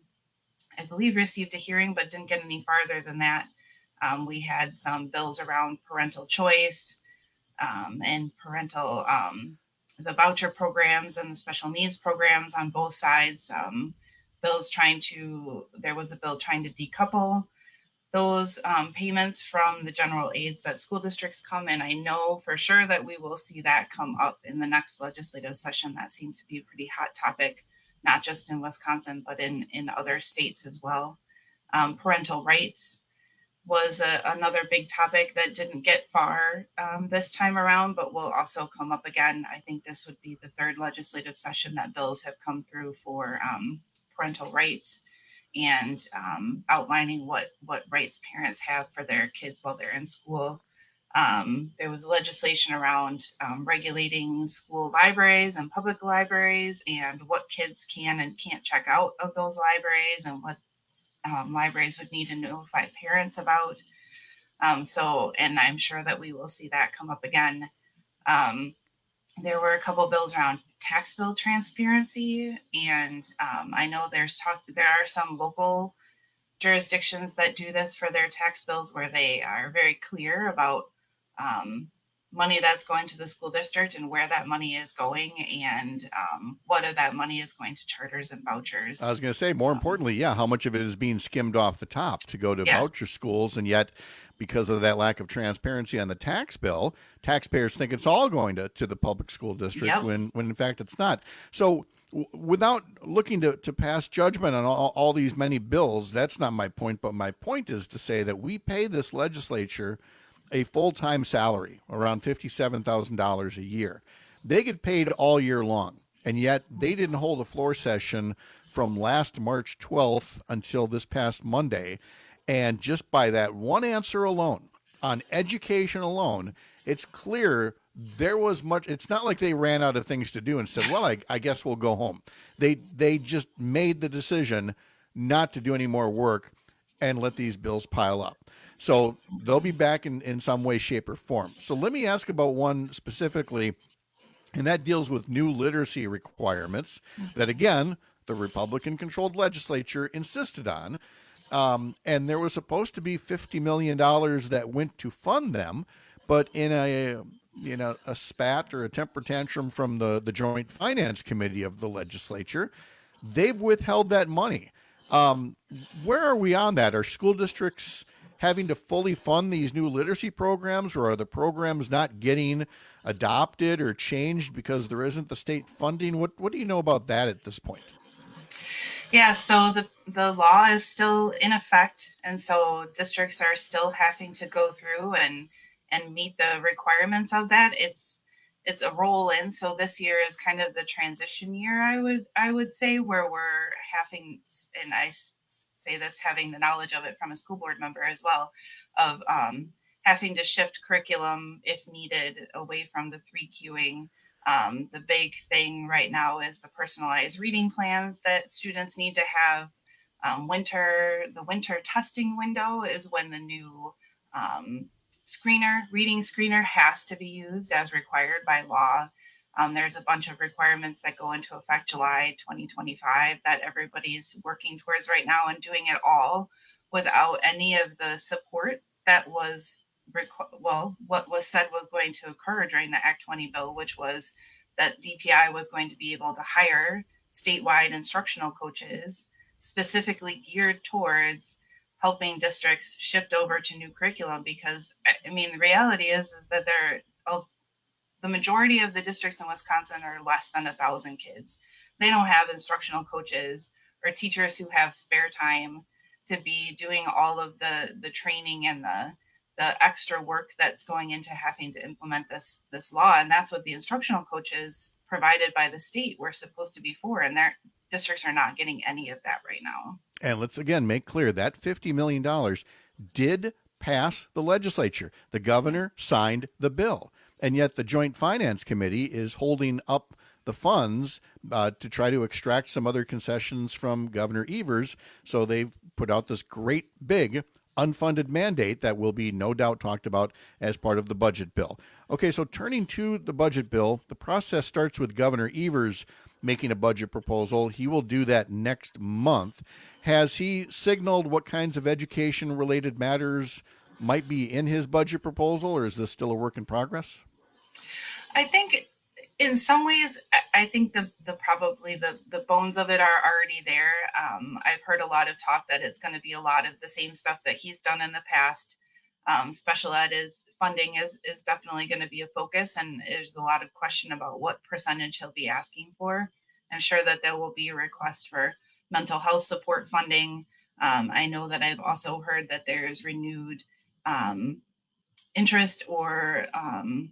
I believe received a hearing, but didn't get any farther than that. Um, we had some bills around parental choice um, and parental, um, the voucher programs and the special needs programs on both sides. Um, bills trying to, there was a bill trying to decouple those um, payments from the general aids that school districts come in. I know for sure that we will see that come up in the next legislative session. That seems to be a pretty hot topic, not just in Wisconsin, but in, in other states as well. Um, parental rights was a, another big topic that didn't get far um, this time around, but will also come up again. I think this would be the third legislative session that bills have come through for um, parental rights and um, outlining what, what rights parents have for their kids while they're in school. Um, there was legislation around um, regulating school libraries and public libraries and what kids can and can't check out of those libraries and what um, libraries would need to notify parents about. Um, so, and I'm sure that we will see that come up again. Um, There were a couple bills around tax bill transparency, and um, I know there's talk. There are some local jurisdictions that do this for their tax bills, where they are very clear about um, money that's going to the school district and where that money is going, and um, what of that money is going to charters and vouchers. I was going to say, more importantly, yeah, how much of it is being skimmed off the top to go to Yes. voucher schools, and yet because of that lack of transparency on the tax bill, taxpayers think it's all going to, to the public school district Yep. when, when in fact it's not. So w- without looking to, to pass judgment on all, all these many bills, that's not my point, but my point is to say that we pay this legislature a full-time salary, around fifty-seven thousand dollars a year. They get paid all year long, and yet they didn't hold a floor session from last March twelfth until this past Monday. And just by that one answer alone, on education alone, it's clear there was much. It's not like they ran out of things to do and said, well, I, I guess we'll go home. They, they just made the decision not to do any more work and let these bills pile up. So they'll be back in, in some way, shape, or form. So let me ask about one specifically, and that deals with new literacy requirements that, again, the Republican-controlled legislature insisted on. Um, and there was supposed to be fifty million dollars that went to fund them, but in a you know a spat or a temper tantrum from the, the Joint Finance Committee of the legislature, they've withheld that money. Um, where are we on that? Are school districts having to fully fund these new literacy programs, or are the programs not getting adopted or changed because there isn't the state funding? What what do you know about that at this point? Yeah, so the, the law is still in effect, and so districts are still having to go through and and meet the requirements of that. It's it's a roll in, so this year is kind of the transition year, I would I would say, where we're having, and I say this having the knowledge of it from a school board member as well, of um, having to shift curriculum if needed away from the three queuing. Um, the big thing right now is the personalized reading plans that students need to have. Um, winter, the winter testing window is when the new um, screener, reading screener has to be used as required by law. Um, there's a bunch of requirements that go into effect July twenty twenty-five that everybody's working towards right now, and doing it all without any of the support that was requ- well, what was said was going to occur during the Act twenty bill, which was that D P I was going to be able to hire statewide instructional coaches specifically geared towards helping districts shift over to new curriculum. Because I mean, the reality is, is that there, the majority of the districts in Wisconsin are less than a thousand kids. They don't have instructional coaches or teachers who have spare time to be doing all of the, the training and the, the extra work that's going into having to implement this, this law. And that's what the instructional coaches provided by the state were supposed to be for. And their districts are not getting any of that right now. And let's again make clear that fifty million dollars did pass the legislature. The governor signed the bill. And yet the Joint Finance Committee is holding up the funds uh, to try to extract some other concessions from Governor Evers. So they've put out this great big unfunded mandate that will be no doubt talked about as part of the budget bill. Okay, so turning to the budget bill, the process starts with Governor Evers making a budget proposal. He will do that next month. Has he signaled what kinds of education-related matters might be in his budget proposal, or is this still a work in progress? I think in some ways, I think the, the probably the, the bones of it are already there. Um, I've heard a lot of talk that it's going to be a lot of the same stuff that he's done in the past. Um, special ed is funding is, is definitely going to be a focus, and there's a lot of question about what percentage he'll be asking for. I'm sure that there will be a request for mental health support funding. Um, I know that I've also heard that there's renewed um, interest or um,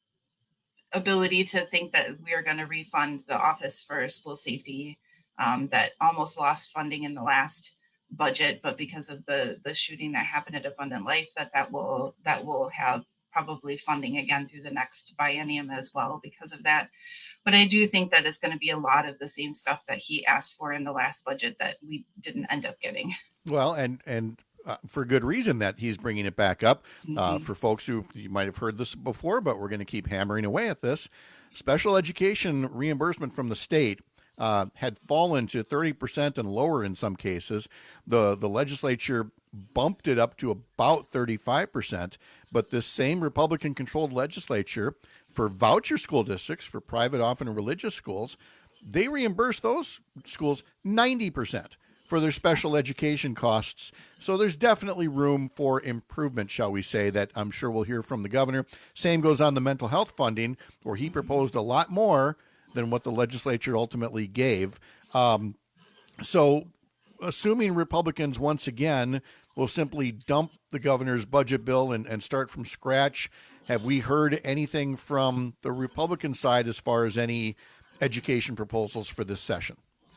ability to think that we are going to refund the Office for School Safety um, that almost lost funding in the last budget, but because of the the shooting that happened at Abundant Life, that that will that will have probably funding again through the next biennium as well because of that. But I do think that it's going to be a lot of the same stuff that he asked for in the last budget that we didn't end up getting. Well, and and uh, for good reason that he's bringing it back up. Mm-hmm. Uh, for folks who, you might have heard this before, but we're going to keep hammering away at this. Special education reimbursement from the state uh, had fallen to thirty percent and lower in some cases. The, the legislature bumped it up to about thirty-five percent, but this same Republican-controlled legislature for voucher school districts, for private, often religious schools, they reimburse those schools ninety percent for their special education costs. So there's definitely room for improvement, shall we say, that I'm sure we'll hear from the governor. Same goes on the mental health funding, where he proposed a lot more than what the legislature ultimately gave. Um, so assuming Republicans once again will simply dump the governor's budget bill and, and start from scratch, have we heard anything from the Republican side as far as any education proposals for this session?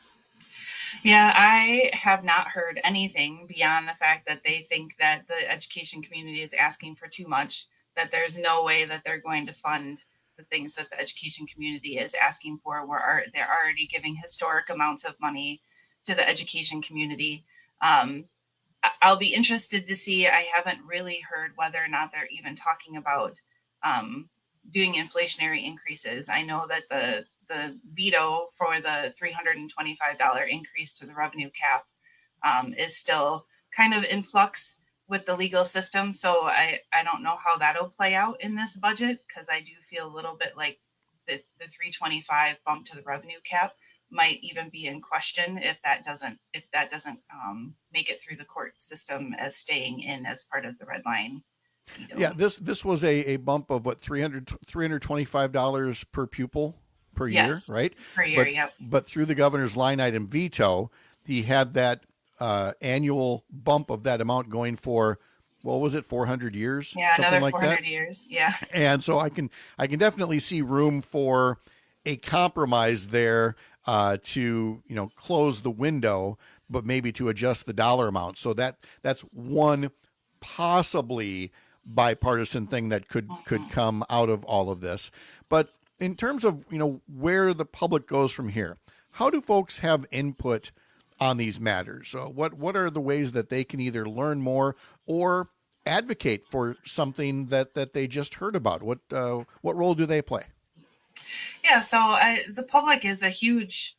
Yeah, I have not heard anything beyond the fact that they think that the education community is asking for too much, that there's no way that they're going to fund the things that the education community is asking for. We're, they're already giving historic amounts of money to the education community. Um, I'll be interested to see. I haven't really heard whether or not they're even talking about um, doing inflationary increases. I know that the the veto for the three hundred twenty-five dollars increase to the revenue cap um, is still kind of in flux with the legal system. So I, I don't know how that'll play out in this budget, because I do feel a little bit like the, the three twenty-five bump to the revenue cap might even be in question if that doesn't if that doesn't um, make it through the court system as staying in as part of the red line. Veto. Yeah, this this was a, a bump of what three hundred twenty-five dollars per pupil per yes, year, right? Per year, but, yep. But through the governor's line item veto, he had that uh, annual bump of that amount going for, what was it, four hundred years? Yeah, something another like four hundred that. years. Yeah. And so I can I can definitely see room for a compromise there uh, to you know close the window, but maybe to adjust the dollar amount. So that that's one possibly bipartisan thing that could could come out of all of this. But in terms of you know where the public goes from here, how do folks have input on these matters? So what what are the ways that they can either learn more or advocate for something that that they just heard about? What uh, what role do they play? Yeah, so I, the public is a huge.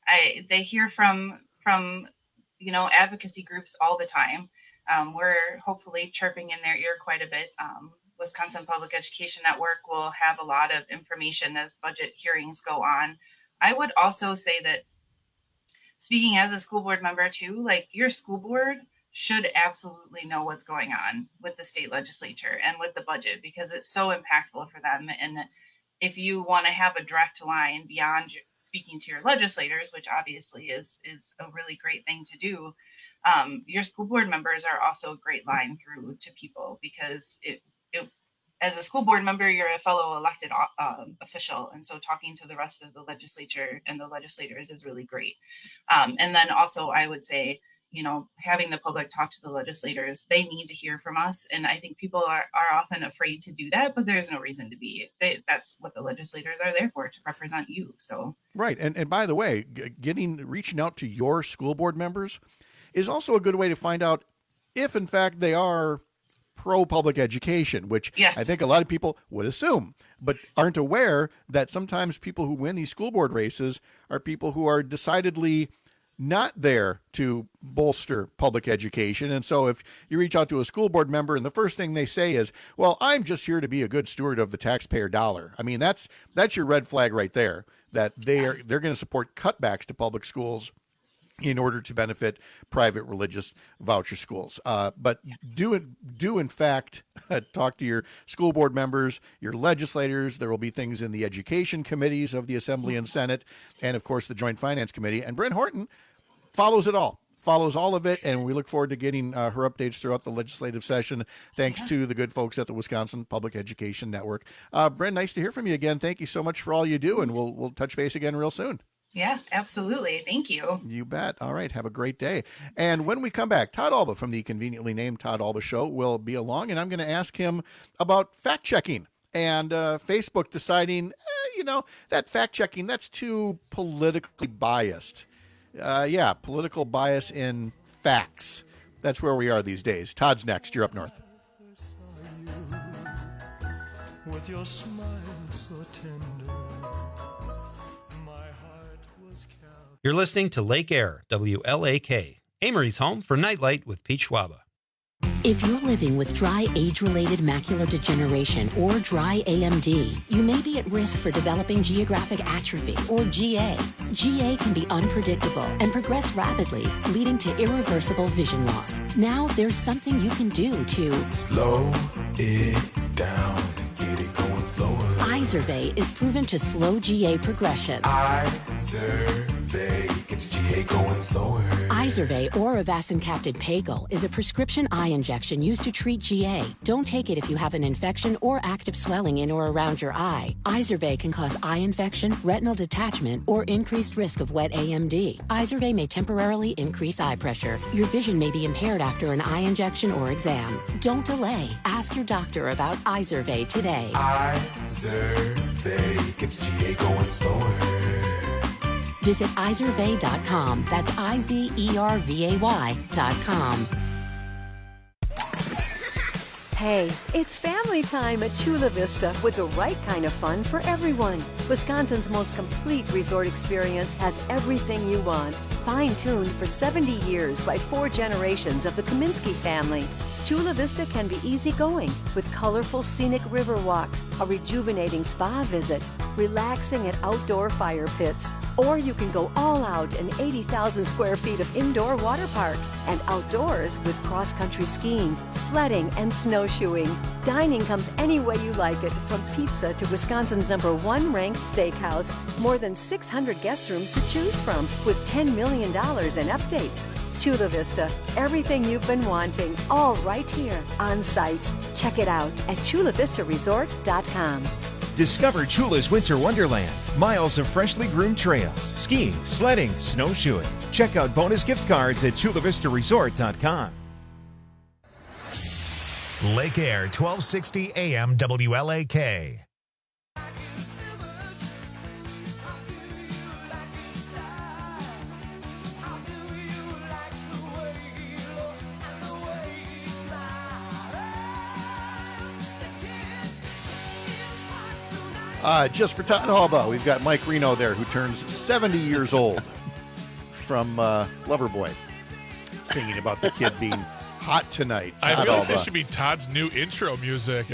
I they hear from from you know advocacy groups all the time. Um, we're hopefully chirping in their ear quite a bit. Um, Wisconsin Public Education Network will have a lot of information as budget hearings go on. I would also say that, speaking as a school board member too, like your school board should absolutely know what's going on with the state legislature and with the budget, because it's so impactful for them. And if you want to have a direct line beyond speaking to your legislators, which obviously is is a really great thing to do, um, your school board members are also a great line through to people, because it, it as a school board member, you're a fellow elected um, official. And so talking to the rest of the legislature and the legislators is really great. Um, and then also I would say, you know, having the public talk to the legislators, they need to hear from us. And I think people are, are often afraid to do that, but there's no reason to be. They, that's what the legislators are there for, to represent you. So right. And and by the way, getting reaching out to your school board members is also a good way to find out if, in fact, they are pro-public education, which yes. I think a lot of people would assume, but aren't aware that sometimes people who win these school board races are people who are decidedly not there to bolster public education. And so if you reach out to a school board member and the first thing they say is, well, I'm just here to be a good steward of the taxpayer dollar. I mean, that's that's your red flag right there, that they are they're going to support cutbacks to public schools in order to benefit private religious voucher schools. Uh, but do, do in fact, talk to your school board members, your legislators. There will be things in the education committees of the Assembly and Senate, and of course the Joint Finance Committee. And Bryn Horton follows it all, follows all of it, and we look forward to getting uh, her updates throughout the legislative session, thanks yeah. to the good folks at the Wisconsin Public Education Network. Uh, Bryn, nice to hear from you again. Thank you so much for all you do, and we'll we'll touch base again real soon. Yeah, absolutely. Thank you. You bet. All right. Have a great day. And when we come back, Todd Alba from the conveniently named Todd Alba Show will be along, and I'm going to ask him about fact checking and uh, Facebook deciding, eh, you know, that fact checking, that's too politically biased. Uh, yeah, political bias in facts. That's where we are these days. Todd's next. You're up north. With your smile so tender. You're listening to Lake Air, W L A K, Amory's home for Nightlight with Pete Schwaba. If you're living with dry age-related macular degeneration or dry A M D, you may be at risk for developing geographic atrophy or G A. G A can be unpredictable and progress rapidly, leading to irreversible vision loss. Now there's something you can do to slow it down and get it going slower. Izervay is proven to slow G A progression. Izervay gets G A going slower. Izervay or avacincaptad pagel is a prescription eye injection used to treat G A. Don't take it if you have an infection or active swelling in or around your eye. Izervay can cause eye infection, retinal detachment, or increased risk of wet A M D. Izervay may temporarily increase eye pressure. Your vision may be impaired after an eye injection or exam. Don't delay. Ask your doctor about Izervay today. Izervay gets G A going slower. Visit izervay dot com. That's I Z E R V A Y dot com. Hey, it's family time at Chula Vista with the right kind of fun for everyone. Wisconsin's most complete resort experience has everything you want. Fine-tuned for seventy years by four generations of the Kaminsky family. Chula Vista can be easygoing with colorful scenic river walks, a rejuvenating spa visit, relaxing at outdoor fire pits, or you can go all out in eighty thousand square feet of indoor water park and outdoors with cross-country skiing, sledding, and snowshoeing. Dining comes any way you like it, from pizza to Wisconsin's number one ranked steakhouse. More than six hundred guest rooms to choose from with ten million dollars in updates. Chula Vista, everything you've been wanting, all right here on site. Check it out at chula vista resort dot com. Discover Chula's Winter Wonderland. Miles of freshly groomed trails, skiing, sledding, snowshoeing. Check out bonus gift cards at chula vista resort dot com. Lake Air, twelve sixty A M W L A K. Uh, just for Todd Hallba, we've got Mike Reno there, who turns seventy years old, from uh, Loverboy, singing about the kid being hot tonight. I Todd feel like Hallba. this should be Todd's new intro music.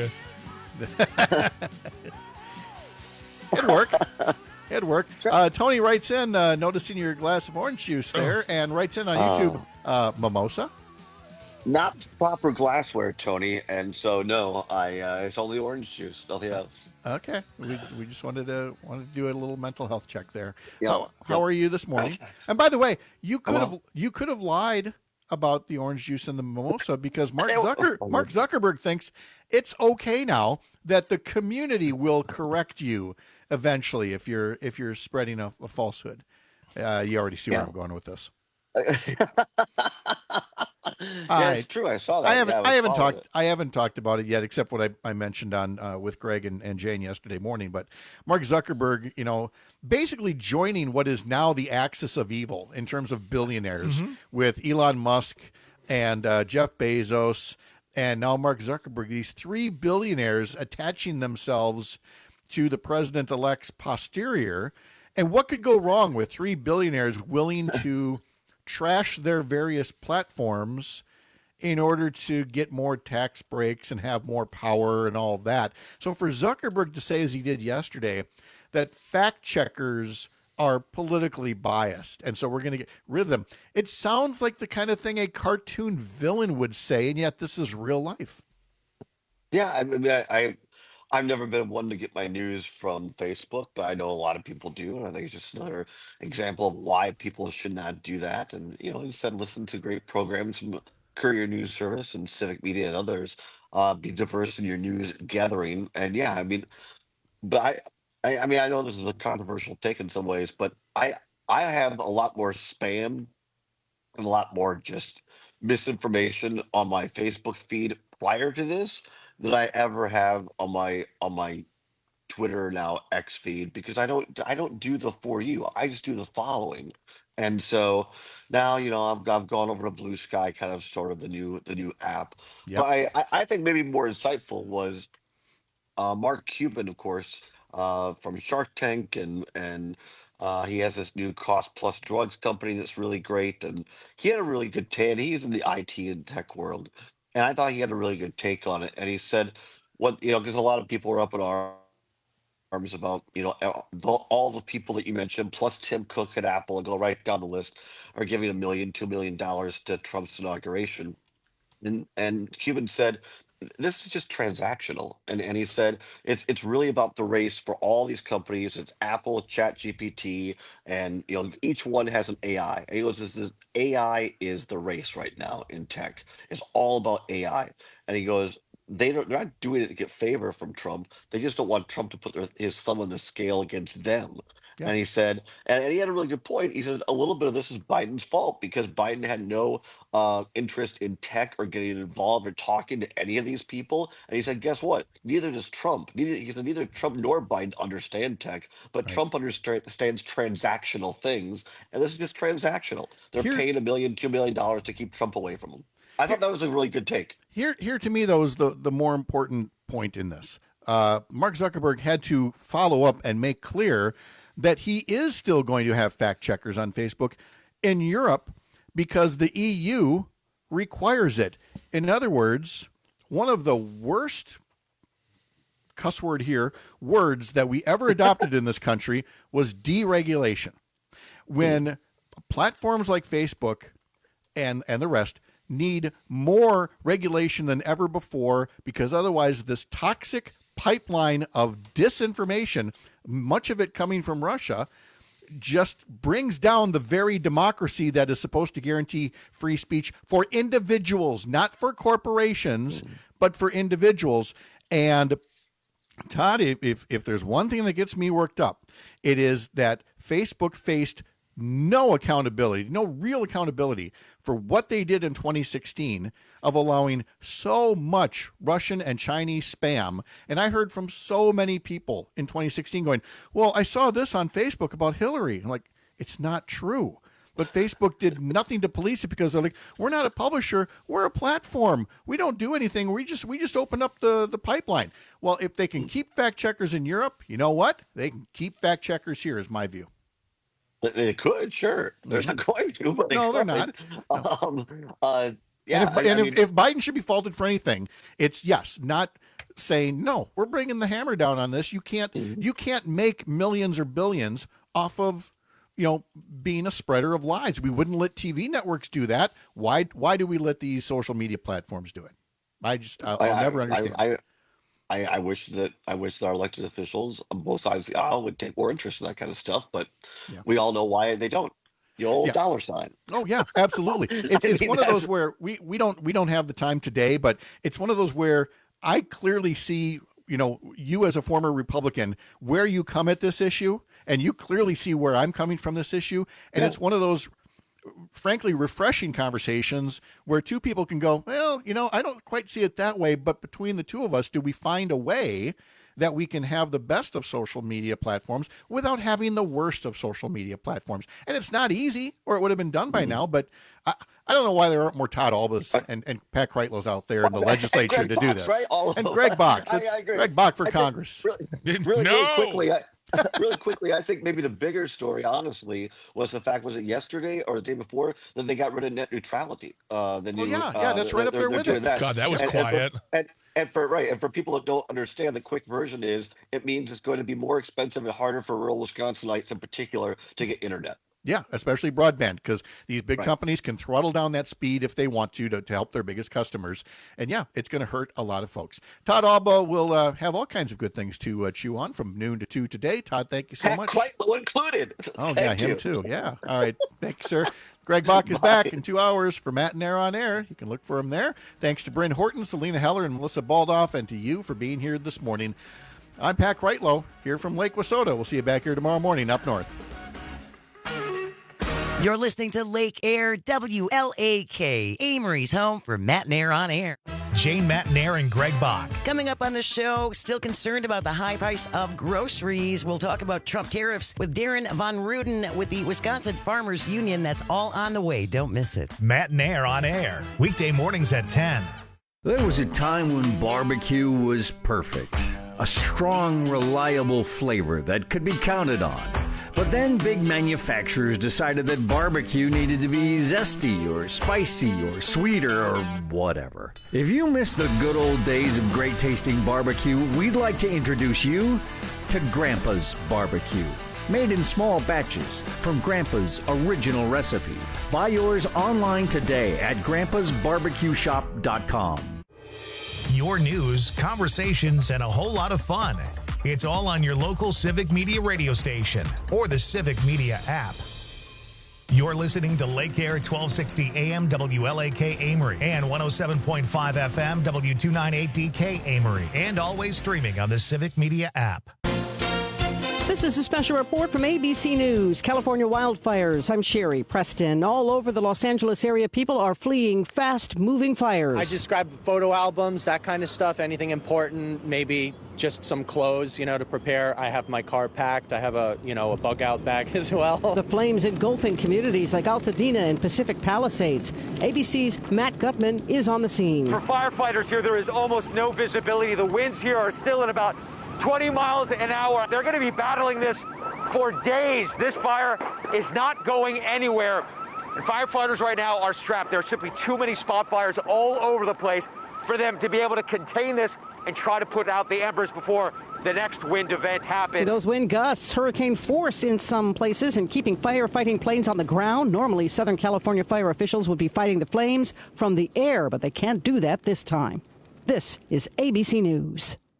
It'd work. It'd work. Uh, Tony writes in, uh, noticing your glass of orange juice there, and writes in on YouTube, uh, mimosa. Not proper glassware, Tony, and so no, I uh, it's only orange juice, nothing else. Okay, we, we just wanted to wanted to do a little mental health check there. Yeah, How, yeah. how are you this morning? And by the way, you could Well- have you could have lied about the orange juice and the mimosa because Mark Zucker Mark Zuckerberg thinks it's okay now that the community will correct you eventually if you're if you're spreading a, a falsehood. Uh, you already see where Yeah. I'm going with this. Yeah, it's true. I saw that. I haven't. Yeah, I, was haven't following talked. I haven't talked about it yet, except what I, I mentioned on uh, with Greg and, and Jane yesterday morning. But Mark Zuckerberg, you know, basically joining what is now the axis of evil in terms of billionaires Mhm. with Elon Musk and uh, Jeff Bezos, and now Mark Zuckerberg. These three billionaires attaching themselves to the president-elect's posterior. And what could go wrong with three billionaires willing to trash their various platforms in order to get more tax breaks and have more power and all of that? So for Zuckerberg to say, as he did yesterday, that fact checkers are politically biased, and so we're going to get rid of them, it sounds like the kind of thing a cartoon villain would say, and yet this is real life. Yeah, I mean, I, I I've never been one to get my news from Facebook, but I know a lot of people do, and I think it's just another example of why people should not do that. And you know, instead listen to great programs from Courier News Service and Civic Media and others. Uh, be diverse in your news gathering, and yeah, I mean, but I, I, I mean, I know this is a controversial take in some ways, but I, I have a lot more spam and a lot more just misinformation on my Facebook feed prior to this than I ever have on my on my Twitter, now X feed, because I don't I don't do the for you. I just do the following. And so now, you know, I've, I've gone over to Blue Sky, kind of sort of the new the new app. Yep. But I, I, I think maybe more insightful was uh, Mark Cuban, of course, uh, from Shark Tank and and Uh, he has this new cost plus drugs company that's really great, and he had a really good take. He's in the I T and tech world, and I thought he had a really good take on it. And he said, "What you know?" Because a lot of people were up in arms about you know all all the people that you mentioned, plus Tim Cook at Apple, and go right down the list, are giving a million, two million dollars to Trump's inauguration. And and Cuban said, this is just transactional. And and he said it's it's really about the race for all these companies. It's Apple, ChatGPT, and you know each one has an A I. And he goes, this is A I is the race right now in tech. It's all about A I. And he goes, they don't, they're not doing it to get favor from Trump. They just don't want Trump to put their, his thumb on the scale against them. Yeah. And he said, and, and he had a really good point. He said a little bit of this is Biden's fault because Biden had no uh, interest in tech or getting involved or talking to any of these people. And he said, guess what? Neither does Trump. Neither, he said, neither Trump nor Biden understand tech, but Right. Trump understands transactional things. And this is just transactional. They're Here- paying a million, two million dollars to keep Trump away from him. I thought that was a really good take. Here, here to me, though, is the, the more important point in this. Uh, Mark Zuckerberg had to follow up and make clear that he is still going to have fact checkers on Facebook in Europe because the E U requires it. In other words, one of the worst, cuss word here, words that we ever adopted in this country was deregulation. When platforms like Facebook and, and the rest need more regulation than ever before because otherwise this toxic pipeline of disinformation, much of it coming from Russia, just brings down the very democracy that is supposed to guarantee free speech for individuals, not for corporations, but for individuals. And Todd, if if there's one thing that gets me worked up, it is that Facebook faced no accountability, no real accountability for what they did in twenty sixteen of allowing so much Russian and Chinese spam. And I heard from so many people in twenty sixteen going, well, I saw this on Facebook about Hillary. I'm like, it's not true. But Facebook did nothing to police it because they're like, we're not a publisher, we're a platform. We don't do anything. We just we just open up the, the pipeline. Well, if they can keep fact checkers in Europe, you know what? They can keep fact checkers here, is my view. They could, sure. They're not going to, but they No, they're could. not. Um, uh, yeah, and if, I- and I if, mean- if Biden should be faulted for anything, it's yes, not saying no. We're bringing the hammer down on this. You can't Mm-hmm. you can't make millions or billions off of you know being a spreader of lies. We wouldn't let T V networks do that. Why why do we let these social media platforms do it? I just I'll, I'll I- never I- understand. I, I, I wish that I wish that our elected officials on both sides of the aisle would take more interest in that kind of stuff, but Yeah. we all know why they don't. The old Yeah. dollar sign. Oh yeah, absolutely. It's, I it's mean, one of that's- those where we, we don't we don't have the time today, but it's one of those where I clearly see, you know, you as a former Republican, where you come at this issue, and you clearly see where I'm coming from this issue, and Yeah. it's one of those frankly refreshing conversations where two people can go, well, you know, I don't quite see it that way, but between the two of us, do we find a way that we can have the best of social media platforms without having the worst of social media platforms? And it's not easy, or it would have been done by now, but I, I don't know why there aren't more Todd Albas and, and Pat Kreitlos out there in the legislature Greg to do Box, this. right? All of And them. Greg Box. I- It's I agree. Greg Box for I think Congress. Really, really, No! really quickly, I, really quickly, I think maybe the bigger story, honestly, was the fact, was it yesterday or the day before, that they got rid of net neutrality. Uh, the new, yeah, yeah, uh, that's right up they're- there they're with doing it. that. God, that was And- and for- quiet. And, and for right, and for people that don't understand, the quick version is it means it's going to be more expensive and harder for rural Wisconsinites in particular to get internet. Yeah, especially broadband, because these big Right. companies can throttle down that speed if they want to, to to help their biggest customers. And yeah, it's going to hurt a lot of folks. Todd Alba will uh, have all kinds of good things to uh, chew on from noon to two today. Todd, thank you so Pat much. Kreitlow included. Oh, yeah, Thank him you. too. Yeah. All right. Thank you, sir. Greg Bach is back in two hours for Matt and Air on Air. You can look for him there. Thanks to Bryn Horton, Selena Heller, and Melissa Baldoff, and to you for being here this morning. I'm Pat Kreitlow, here from Lake Wissota. We'll see you back here tomorrow morning up north. You're listening to Lake Air, W L A K, Amory's home for Matt and Air on Air. Jane Matnair and Greg Bach. Coming up on the show, still concerned about the high price of groceries. We'll talk about Trump tariffs with Darren Von Ruden with the Wisconsin Farmers Union. That's all on the way. Don't miss it. Matnair on Air. Weekday mornings at ten. There was a time when barbecue was perfect. A strong, reliable flavor that could be counted on. But then big manufacturers decided that barbecue needed to be zesty or spicy or sweeter or whatever. If you miss the good old days of great tasting barbecue, we'd like to introduce you to Grandpa's Barbecue. Made in small batches from Grandpa's original recipe. Buy yours online today at grandpas barbecue shop dot com. Your news, conversations, and a whole lot of fun. It's all on your local Civic Media radio station or the Civic Media app. You're listening to Lake Air twelve sixty A M W L A K Amory and one oh seven point five F M W two ninety-eight D K Amory, and always streaming on the Civic Media app. This is a special report from A B C News. California wildfires. I'm Sherry Preston. All over the Los Angeles area, people are fleeing fast-moving fires. I just grabbed photo albums, that kind of stuff, anything important, maybe just some clothes, you know, to prepare. I have my car packed. I have a, you know, a bug-out bag as well. The flames engulfing communities like Altadena and Pacific Palisades. A B C's Matt Gutman is on the scene. For firefighters here, there is almost no visibility. The winds here are still at about twenty miles an hour. They're going to be battling this for days. This fire is not going anywhere. And firefighters right now are strapped. There are simply too many spot fires all over the place for them to be able to contain this and try to put out the embers before the next wind event happens. Those wind gusts, hurricane force in some places, and keeping firefighting planes on the ground. Normally, Southern California fire officials would be fighting the flames from the air, but they can't do that this time. This is A B C News.